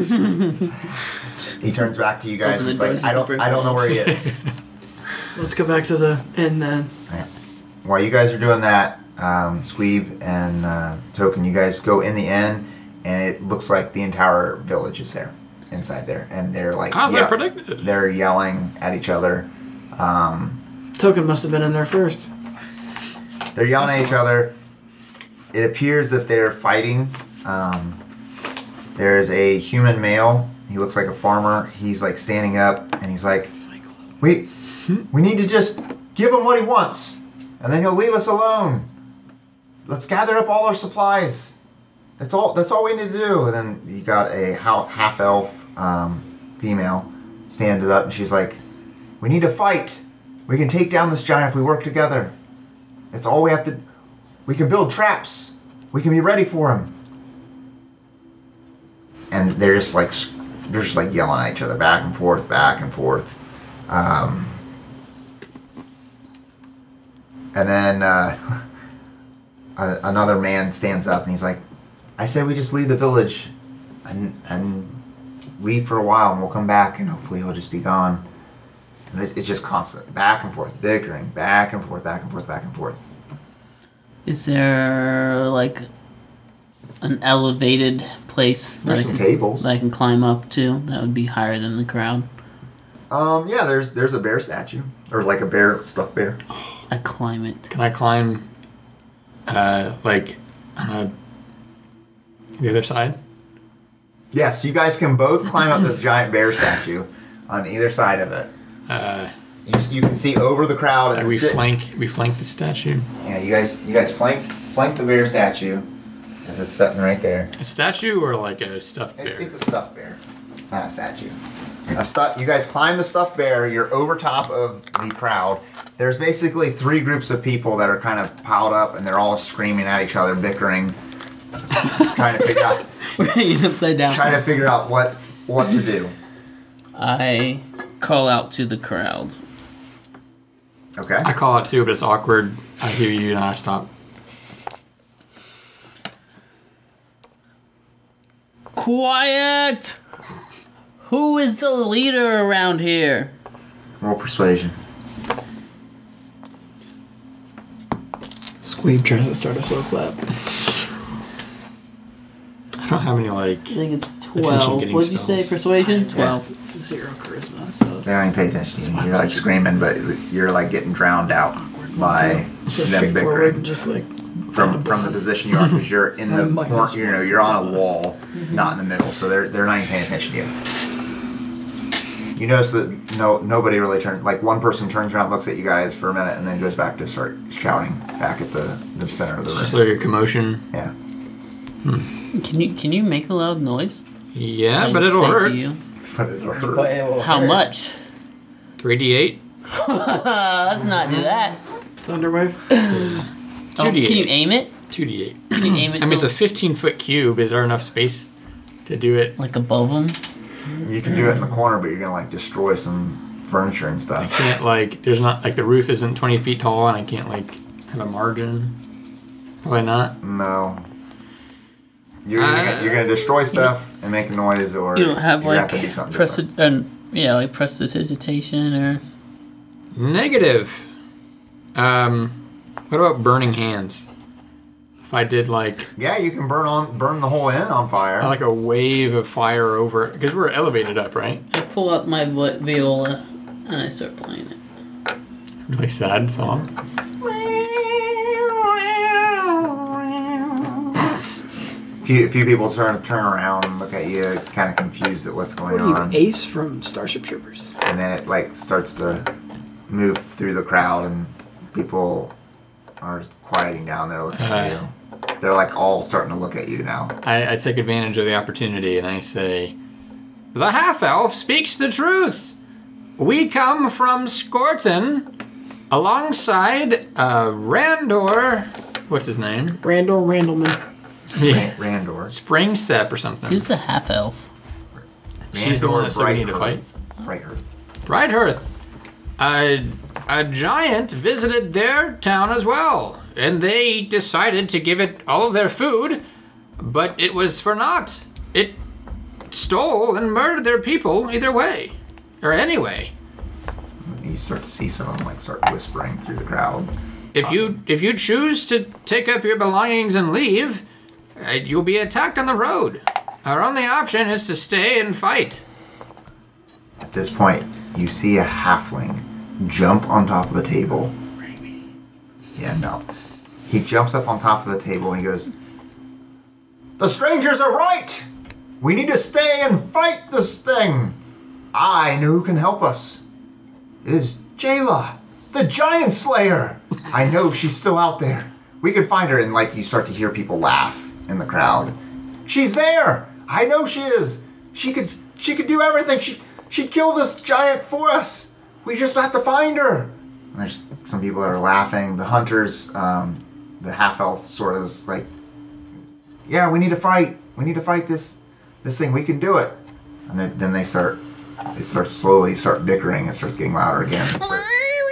He turns back to you guys. Open the He's door, like, it's I just a don't, brick I don't know wall." where he is. Let's go back to the inn then. Right. While you guys are doing that, um, Squeeb and uh, Token, you guys go in the inn, and it looks like the entire village is there, inside there, and they're like, How's yeah, that predicted? they're yelling at each other. Um, Token must have been in there first. they're yelling at each other. It appears that they're fighting. Um, there's a human male. He looks like a farmer. He's like standing up, and he's like, "We, we need to just give him what he wants, and then he'll leave us alone. Let's gather up all our supplies. That's all. That's all we need to do." And then you got a half elf um, female standing up, and she's like, "We need to fight. We can take down this giant if we work together. That's all we have to. We can build traps. We can be ready for him." And they're just like they're just like yelling at each other back and forth, back and forth. Um, and then uh, a, another man stands up and he's like, "I said we just leave the village and and leave for a while, and we'll come back, and hopefully he'll just be gone." And it, it's just constant, back and forth, bickering, back and forth, back and forth, back and forth. Is there like an elevated place that There's I, some can, tables. that I can climb up to that would be higher than the crowd? Um, yeah, there's there's a bear statue, or like a bear, stuffed bear. I climb it. Can I climb, uh, like, on a, the other side? Yes, you guys can both climb up this giant bear statue on either side of it. Uh, You, you can see over the crowd. like And we sit- flank, we flank the statue. Yeah, you guys, you guys flank flank the bear statue. As it's sitting right there. A statue or like a stuffed It, bear? it's a stuffed bear, not a statue. A stu- you guys climb the stuffed bear. You're over top of the crowd. There's basically three groups of people that are kind of piled up, and they're all screaming at each other, bickering, trying to figure out We're hanging upside down. trying to figure out what what to do. I call out to the crowd. Okay. I call it too, but it's awkward. I hear you and I stop. Quiet! Who is the leader around here? Roll persuasion. Squeeb tries to start a slow clap. I don't have any like. I think it's Attention twelve. getting What did you say? spells. Persuasion? Twelve. Zero charisma, so it's They don't even pay attention to you. You're like screaming, but you're like getting drowned out by so them straightforward bickering. and just like From from the position you are, because you're in the I'm like corner. this You know, one. you're on a wall, not in the middle. So they're they're not even paying attention to you. You notice that no nobody really turns. Like one person turns around, looks at you guys for a minute, and then goes back to start shouting back at the, the center of the It's just room. like a commotion. Yeah. Can you can you make a loud noise? Yeah, I but it'll say hurt. To you. But it'll hurt. How much? three d eight. Let's not do that. Thunderwave. Oh, two d eight. can you aim it? two d eight. Can you aim it I mean, it's to, a fifteen foot cube. Is there enough space to do it? like above them? You can do it in the corner, but you're gonna like destroy some furniture and I stuff. can't like. There's not like the roof isn't twenty feet tall, and I can't like have a margin. Probably not. No. You're, you're, gonna, you're gonna destroy stuff and make a noise, or You don't have you're gonna like have to do something different. presti- uh, yeah, like prestidigitation or Negative. Um, what about burning hands? If I did like Yeah, you can burn on burn the whole inn on fire. like a wave of fire over it, because we're elevated up, right? I pull out my vi- viola and I start playing it. Really sad song. few few people turn turn around and look at you, kind of confused at what's going What are you, on. Ace from Starship Troopers? And then it like starts to move through the crowd, and people are quieting down there looking at you. They're like all starting to look at you now. I, I take advantage of the opportunity and I say, "The half-elf speaks the truth. We come from Scorton, alongside uh, Randor. What's his name? Randall Randleman. Yeah, Randor. Spring Step or something. Who's the half elf? She's the one that said we need to Brighthearth. fight. Brighthearth. Brighthearth. A, a giant visited their town as well, and they decided to give it all of their food, but it was for naught. It stole and murdered their people either way, or anyway. You start to see some of them like start whispering through the crowd. If you if you choose to take up your belongings and leave, uh, you'll be attacked on the road. Our only option is to stay and fight." At this point, you see a halfling jump on top of the table. Yeah, no. He jumps up on top of the table and he goes, "The strangers are right! We need to stay and fight this thing! I know who can help us. It is Jayla, the Giant Slayer! I know she's still out there. We can find her." And like you start to hear people laugh in the crowd. "She's there! I know she is! She could she could do everything. She she'd kill this giant for us. We just have to find her." And there's some people that are laughing. The hunters, um, the half elf sort of is like, "Yeah, we need to fight. We need to fight this this thing. We can do it." And then, then they start it starts slowly start bickering. It starts getting louder again. It starts-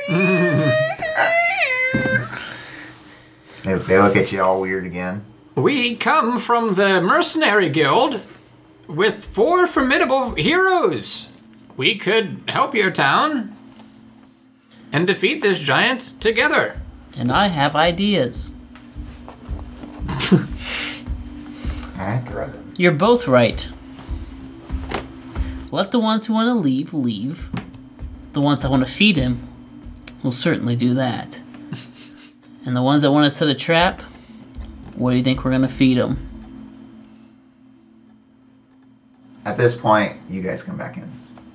they, they look at you all weird again. "We come from the Mercenary Guild with four formidable heroes. We could help your town and defeat this giant together." And I have ideas. Alright. You're both right. Let the ones who want to leave, leave. The ones that want to feed him will certainly do that. And the ones that want to set a trap, what do you think we're going to feed them? At this point, you guys come back in.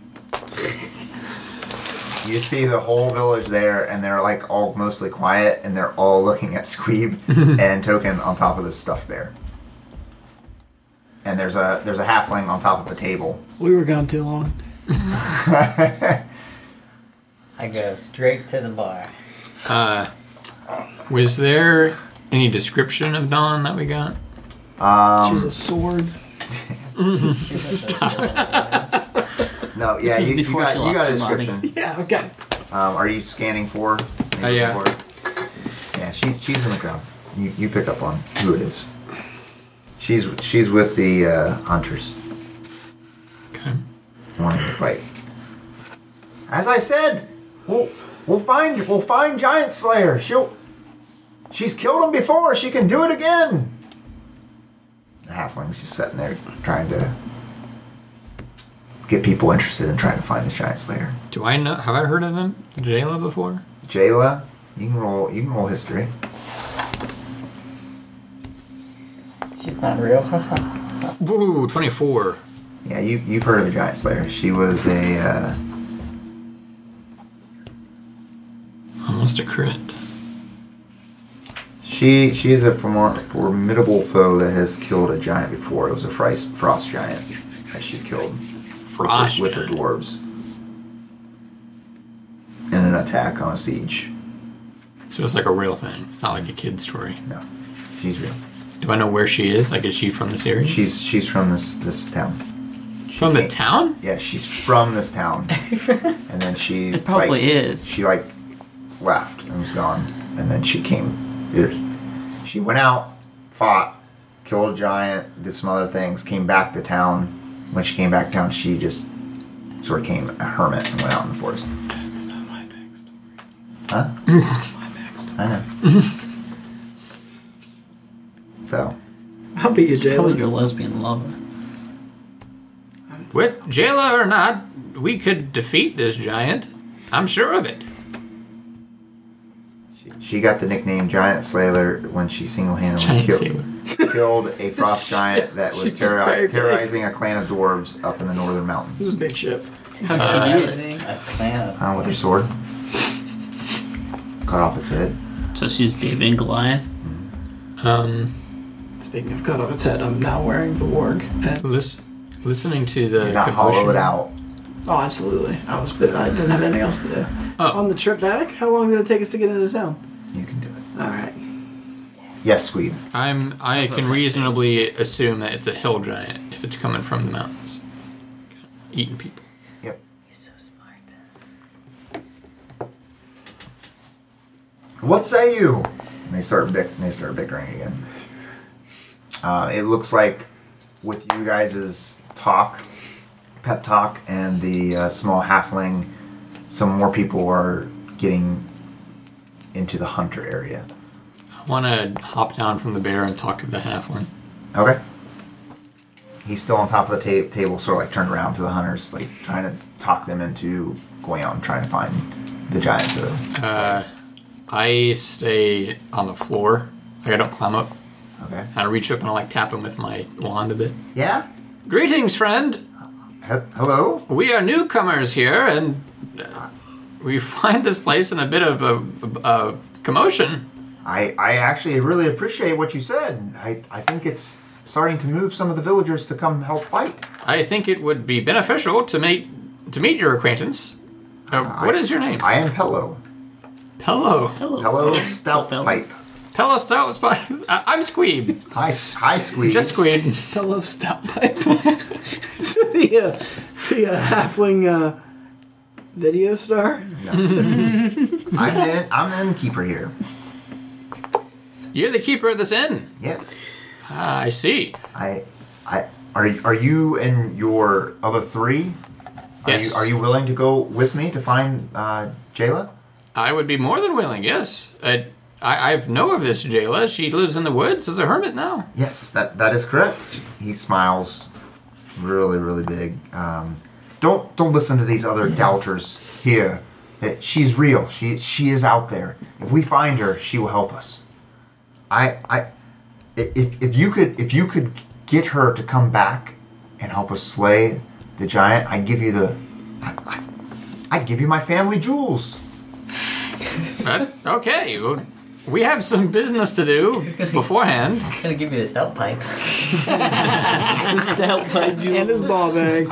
You see the whole village there, and they're like all mostly quiet, and they're all looking at Squeeb and Token on top of this stuffed bear. And there's a there's a halfling on top of a table. We were gone too long. I go straight to the bar. Uh, was there any description of Dawn that we got? Um, She's a sword. no, yeah, was you, you before got she you lost got a her body. description. Yeah, okay. Um, are you scanning for? Uh, yeah. For? Yeah, she's she's in the crowd. You you pick up on who it is. She's she's with the uh, hunters. Okay. Wanting to fight. As I said, we'll we'll find we'll find Giant Slayer. She'll she's killed him before. She can do it again. The halfling's just sitting there trying to get people interested in trying to find this Giant Slayer. Do I know? Have I heard of them, Jayla, before? Jayla, you can roll you can roll history. She's not real. Haha. Woo, twenty-four. Yeah, you you've heard of a Giant Slayer. She was a uh, Almost a crit. she she is a form, formidable foe that has killed a giant before. It was a frost, frost giant that she killed. Frost with, the, with the dwarves in an attack on a siege. So it's like a real thing, not like a kid's story. No, she's real. Do I know where she is? Like, is she from this area? She's she's from this this town. She from the came- town? Yeah, she's from this town, and then she It probably like, is. She like left and was gone, and then she came. It, she went out, fought, killed a giant, did some other things, came back to town. When she came back to town, she just sort of came a hermit and went out in the forest. That's not my backstory. Huh? That's my backstory. I know. So, I'll be your Probably jailer. your lesbian lover. With Jayla or not, we could defeat this giant. I'm sure of it. she, she got the nickname Giant Slayer when she single-handedly Giant killed, Sailor. killed a frost giant that was She's terror- very big. terrorizing a clan of dwarves up in the northern This is mountains. a big ship. How'd she do it? A clan of Uh, with her sword. Cut off its head. So she's David and Goliath. Um, Speaking of cut off its head, I'm now wearing the warg. And, lis- listening to the Did not commotion. hollow it out. oh, absolutely. I was. I didn't have anything else to do. Oh. On the trip back, how long did it take us to get into town? You can do it. All right. Yes, Swede. I'm. I can reasonably assume that it's a hill giant if it's coming from the mountains, eating people. Yep. He's so smart. What say you? And they start bick- they start bickering again. Uh, it looks like with you guys' talk, pep talk, and the uh, small halfling, some more people are getting into the hunter area. I want to hop down from the bear and talk to the halfling. Okay. He's still on top of the ta- table, sort of like turned around to the hunters, like trying to talk them into going out and trying to find the giants. That are, Uh, I stay on the floor. Like I don't climb up. okay. I reach up and I like tap him with my wand a bit. Yeah. Greetings, friend. He- hello. We are newcomers here, and uh, we find this place in a bit of a, a, a commotion. I, I actually really appreciate what you said. I, I think it's starting to move some of the villagers to come help fight. I think it would be beneficial to meet to meet your acquaintance. Uh, what I- is your name? I am Pello. Pello. Hello. Hello, Stout Fellow. Pipe. Pello Stout. Spot- I- I'm Squeeb. Hi, hi, Squeeze. Just Squeeb. Hello, stout pipe. Is he a, is he a halfling uh, video star? No. I'm the I'm the innkeeper here. You're the keeper of this inn. Yes. Ah, I see. I I are are you and your other three? Are Yes. you are you willing to go with me to find uh, Jayla? I would be more than willing, yes. I, I, I know of this Jayla. She lives in the woods as a hermit now. Yes, that that is correct. He smiles, really really big. Um, don't don't listen to these other doubters here. That she's real. She she is out there. If we find her, she will help us. I I if if you could if you could get her to come back and help us slay the giant, I'd give you the I, I, I'd give you my family jewels. But, okay, well, we have some business to do beforehand. I'm gonna give you the stout pipe. The stout by Jewel. And his ball bag.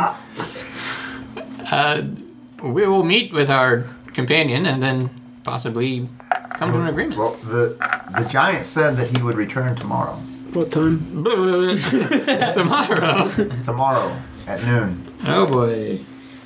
Uh, we will meet with our companion and then possibly come to an agreement. Well, the the giant said that he would return tomorrow. What time? Tomorrow. Tomorrow at noon. Oh boy.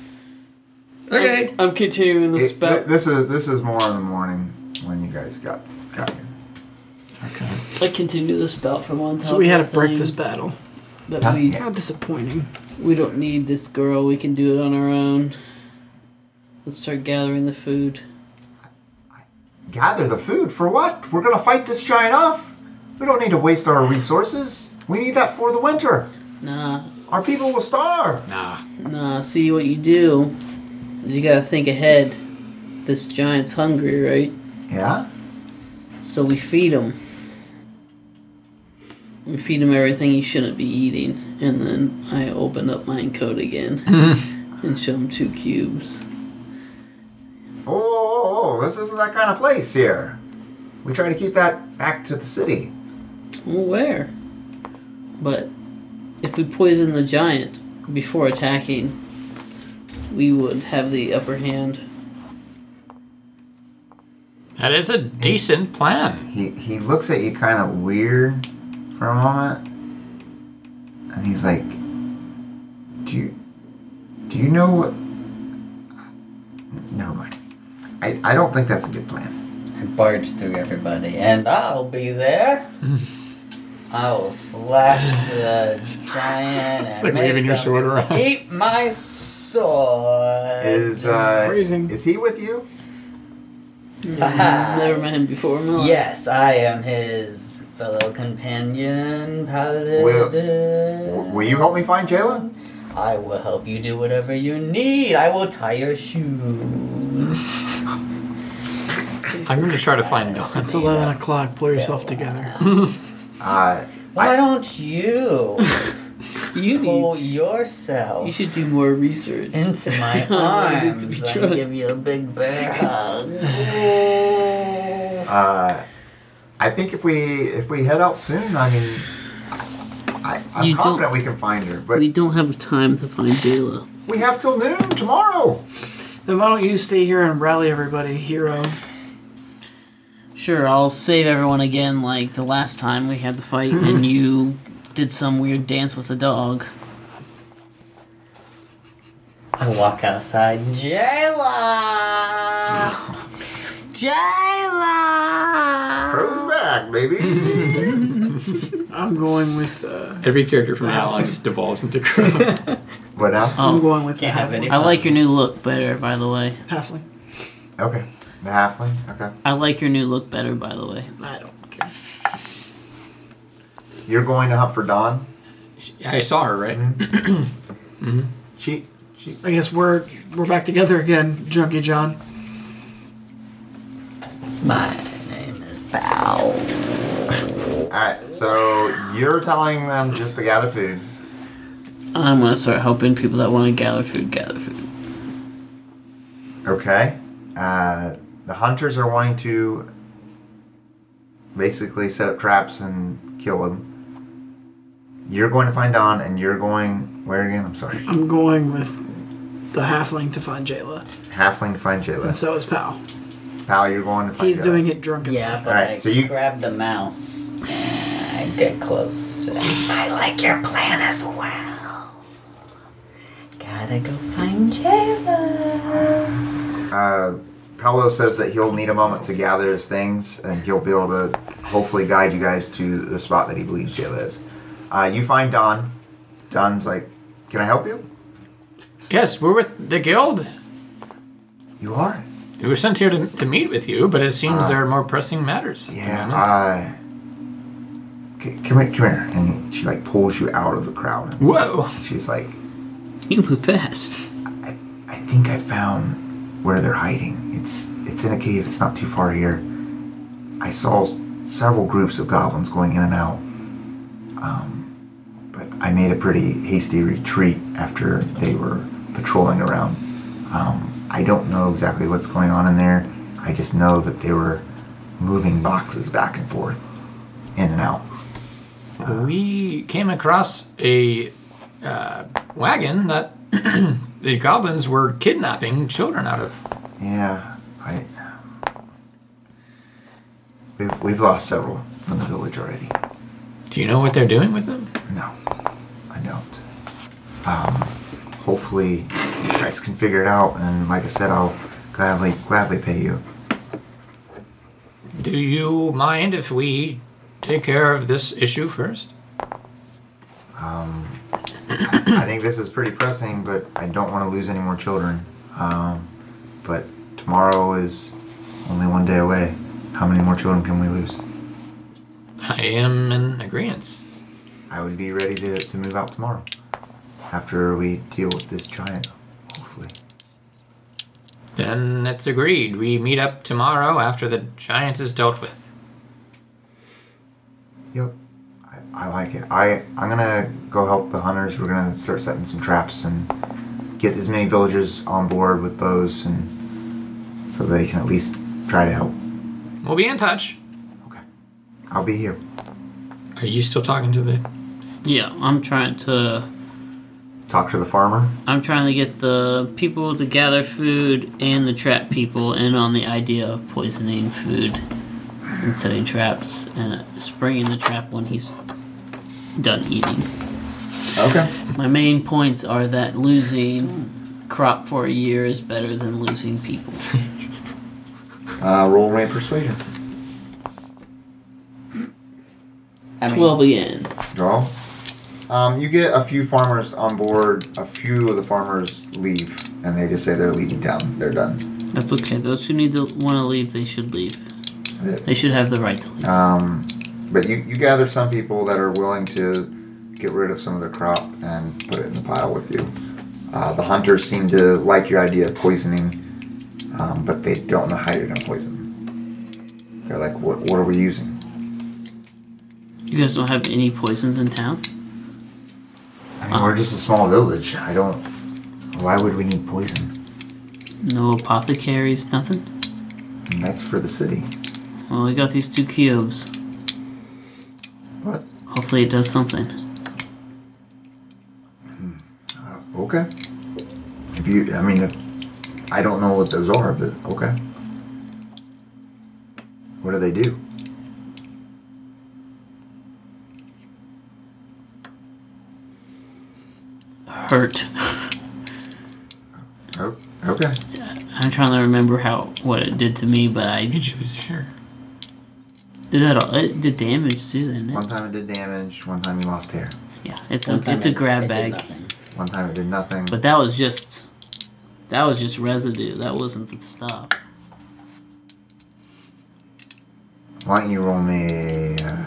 Okay. I'm continuing the It- spell. th- this is this is more in the morning when you guys got got here. Okay. I continue the spout from on top. So we had a of the thing breakfast battle. That Huh? we Yeah. How disappointing. we don't need this girl. We can do it on our own. Let's start gathering the food. Gather the food for what? We're gonna fight this giant off. We don't need to waste our resources. We need that for the winter. Nah, Our people will starve. Nah. nah. See what you do is you gotta think ahead. This giant's hungry, right? Yeah. So we feed him. We feed him everything he shouldn't be eating, and then I open up my code again and show him two cubes. Oh, oh, oh, this isn't that kind of place here. We try to keep that back to the city. I'm aware. But if we poison the giant before attacking, we would have the upper hand. That is a decent plan. He he looks at you kind of weird for a moment, and he's like, "Do you do you know what?" Never mind. I I don't think that's a good plan. I barge through everybody, and I'll be there. I will slash the giant and Like make waving your them sword around. eat my sword. Is uh freezing. is he with you? Haha. Never met him before in my life. Yes, I am his fellow companion, paladin. Will- Will you help me find Jayla? I will help you do whatever you need. I will tie your shoes. I'm going to try to find Dawn. It's eleven o'clock. Pull yourself together. Uh, Why don't you You pull need. yourself You should do more research. into my It needs to be arms true. and give you a big bear hug? Uh, I think if we if we head out soon, I mean, I, I'm You don't- confident we can find her. But We we, don't have time to find Jayla. have till noon tomorrow. Then why don't you stay here and rally everybody, hero? Sure, I'll save everyone again like the last time we had the fight and you did some weird dance with a dog. I walk outside. Jayla! Jayla! Crow's back, baby. I'm going with. Uh, Every character from now on just devolves into Crow. What now? I'm Oh, going with Can't the have halfling. any I like your new look better, by the way. halfling. Okay, the halfling. Okay, I like your new look better, by the way. I don't care. you're going to hunt for Dawn. I saw her, right? She, she. I guess we're we're back together again, Junkie John. My name is Bow. All right, so you're telling them just to gather food. I'm gonna start helping people that want to gather food gather food. Okay. Uh, the hunters are wanting to basically set up traps and kill them. You're going to find Dawn, and you're going where again? I'm sorry. I'm going with the halfling to find Jayla, Halfling to find and Jayla. so is Pal. Pal, you're going to find. He's Jayla. doing it drunkenly. Yeah, but Alright, I so you- grab the mouse and I get close. And I like your plan as well. Gotta go find Jayla. Uh, Paolo says that he'll need a moment to gather his things, and he'll be able to hopefully guide you guys to the spot that he believes Jayla is. Uh, you find Dawn. Dawn's like, "Can I help you?" Yes, we're with the guild. You are. We were sent here to, to meet with you, but it seems Uh, there are more pressing matters. at the Yeah. moment. Uh, c- come here, come here, and he, she like pulls you out of the crowd. And Whoa. She's like, You move fast. I, I think I found where they're hiding. It's it's in a cave. It's not too far here. I saw s- several groups of goblins going in and out. Um, but I made a pretty hasty retreat after they were patrolling around. Um, I don't know exactly what's going on in there. I just know that they were moving boxes back and forth, in and out. We came across a uh, wagon that the goblins were kidnapping children out of. Yeah, I. We've, we've lost several from the village already. Do you know what they're doing with them? No, I don't. Um, hopefully you guys can figure it out, and like I said, I'll gladly gladly pay you. Do you mind if we take care of this issue first? Um, I, I think this is pretty pressing, but I don't want to lose any more children. Um, but tomorrow is only one day away. How many more children can we lose? I am in agreement. I would be ready to, to move out tomorrow. After we deal with this giant, hopefully. Then it's agreed. We meet up tomorrow after the giant is dealt with. Yep. I, I like it. I, I'm gonna go help the hunters. We're gonna start setting some traps and get as many villagers on board with bows, and so they can at least try to help. We'll be in touch. Okay. I'll be here. Are you still talking to the... Yeah, I'm trying to. Talk to the farmer. I'm trying to get the people to gather food and the trap people in on the idea of poisoning food and setting traps and spraying the trap when he's done eating. Okay. My main points are that losing crop for a year is better than losing people. Uh, roll my persuasion. I mean, twelve again. Draw. Um, you get a few farmers on board. A few of the farmers leave, and they just say they're leaving town. They're done. That's okay. Those who need to want to leave, they should leave. They should have the right to leave. Um, but you, you gather some people that are willing to get rid of some of their crop and put it in the pile with you. Uh, the hunters seem to like your idea of poisoning, um, but they don't know how you're going to poison them. They're like, what, what are we using? You guys don't have any poisons in town? I mean, we're just a small village. I don't. Why would we need poison? No apothecaries, nothing? And that's for the city. Well, we got these two cubes. What? Hopefully it does something. Uh, okay. If you, I mean, if, I don't know what those are, but okay. What do they do? Hurt. Oh, okay. I'm trying to remember how what it did to me, but I Made you lose hair. did that all. It did damage too, didn't One it? time it did damage. One time you lost hair. Yeah, it's One a time it's a it- grab it did bag. nothing. One time it did nothing. But that was just that was just residue. That wasn't the stuff. Why don't you roll me uh,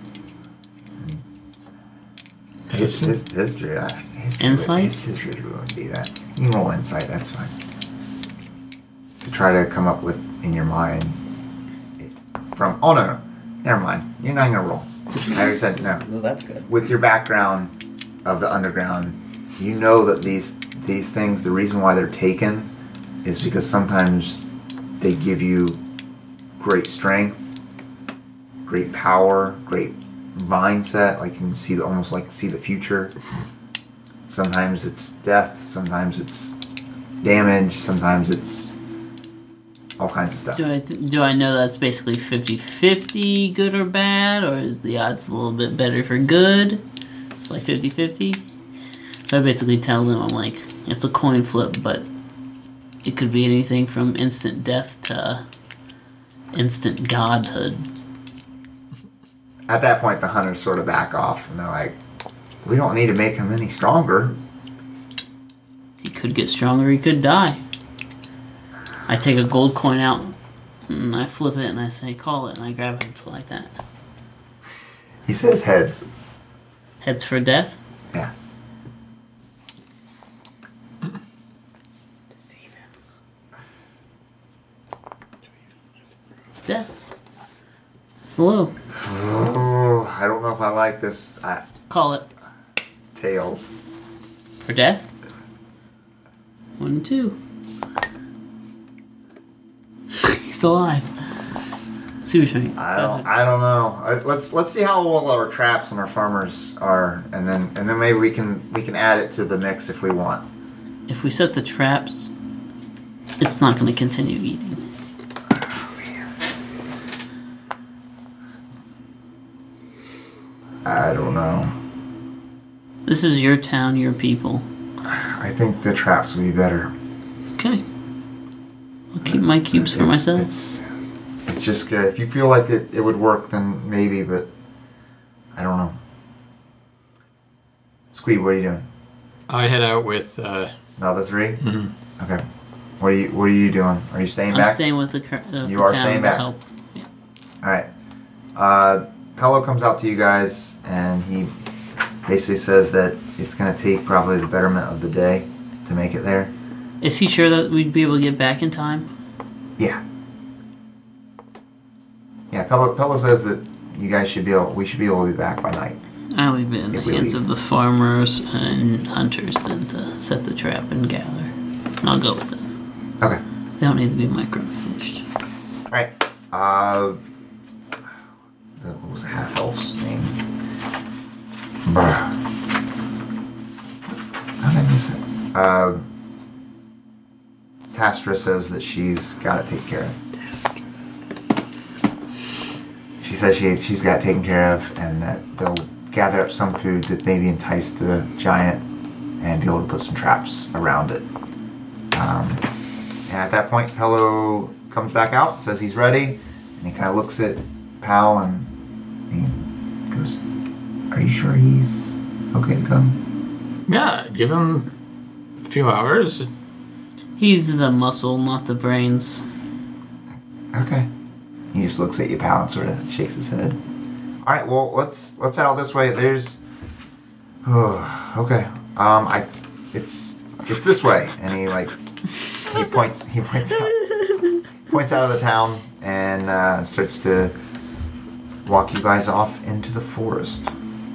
his, his history? Uh, history Insight? His history wouldn't be that. You can roll insight. That's fine. To try to come up with in your mind it, from. Oh no, no, never mind. You're not gonna roll. I already said no. Well, that's good. With your background of the underground, you know that these these things, the reason why they're taken is because sometimes they give you great strength, great power, great mindset, like you can see the, almost like see the future. Sometimes it's death, sometimes it's damage, sometimes it's all kinds of stuff. Do I th- do I know that's basically fifty-fifty good or bad, or is the odds a little bit better for good? It's like fifty-fifty. So I basically tell them, I'm like, it's a coin flip, but it could be anything from instant death to instant godhood. At that point, the hunters sort of back off and they're like, we don't need to make him any stronger. He could get stronger, he could die. I take a gold coin out and I flip it and I say, call it, and I grab it like that. He says heads. Heads for death? Yeah. It's death. It's low. Oh, I don't know if I like this. Uh, Call it. tails. For death? One and two. He's alive. See what you mean. I don't. I don't know. Uh, Let's let's see how well our traps and our farmers are, and then and then maybe we can we can add it to the mix if we want. If we set the traps, it's not going to continue eating. I don't know. This is your town, your people. I think the traps would be better. Okay. I'll keep my cubes for It- myself. It's it's just scary. If you feel like it, it would work, then maybe, but I don't know. Squeeb, what are you doing? I head out with. Uh, The other three? mhm. Okay. What are you What are you doing? Are you staying I'm back? staying with the, cur- uh, You the are town staying to back. help. Yeah. All right. Uh, Pello comes out to you guys, and he basically says that it's going to take probably the betterment of the day to make it there. Is he sure that we'd be able to get back in time? Yeah. Yeah. Pello, Pello says that you guys should be able. We should be able to be back by night. I'll leave it in the If we hands leave. of the farmers and hunters then to set the trap and gather. And I'll go with them. Okay. They don't need to be micromanaged. All right. Uh, what was the half elf's name? Bruh. How did I miss it? Uh, Tastra says that she's got it taken care of. She says she she's got it taken care of, and that they'll gather up some food to maybe entice the giant and be able to put some traps around it. Um, and at that point, Pello comes back out, says he's ready, and he kind of looks at Pal and he goes, "Are you sure he's okay to come?" Yeah, give him a few hours. He's the muscle, not the brains. Okay. He just looks at you, Pal, and sort of shakes his head. All right, well, let's let's head out this way. There's, oh, okay. Um, I, it's it's this way, and he like he points he points out points out of the town and uh, starts to walk you guys off into the forest.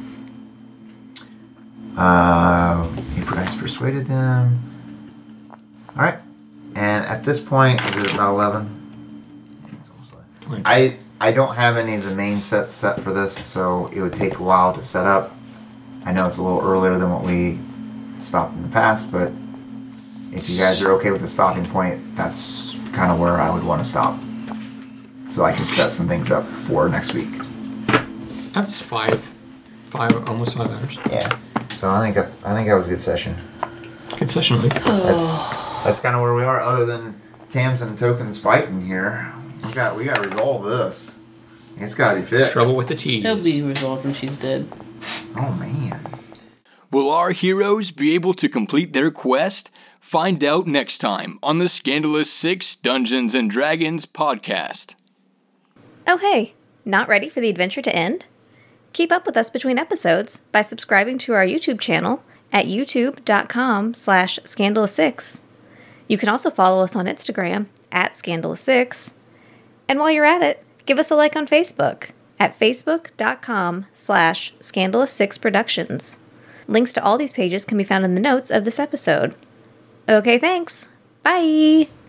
Uh, Aphrodite persuaded them. Alright. And at this point, is it about eleven? It's almost eleven. I, I don't have any of the main sets set for this, so it would take a while to set up. I know it's a little earlier than what we stopped in the past, but if you guys are okay with the stopping point, that's kind of where I would want to stop. So I can set some things up for next week. That's five, five, almost five hours. Yeah. So I think that, I think that was a good session. Good session, Luke. That's that's kind of where we are. Other than Tams and Tokens fighting here, we got we got to resolve this. It's got to be fixed. Trouble with the T's. It'll be resolved when she's dead. Oh man. Will our heroes be able to complete their quest? Find out next time on the Scandalous Six Dungeons and Dragons podcast. Oh hey, not ready for the adventure to end? Keep up with us between episodes by subscribing to our YouTube channel at youtube.com slash scandalous6. You can also follow us on Instagram at scandalous6. And while you're at it, give us a like on Facebook at facebook.com slash scandalous6productions. Links to all these pages can be found in the notes of this episode. Okay, thanks. Bye!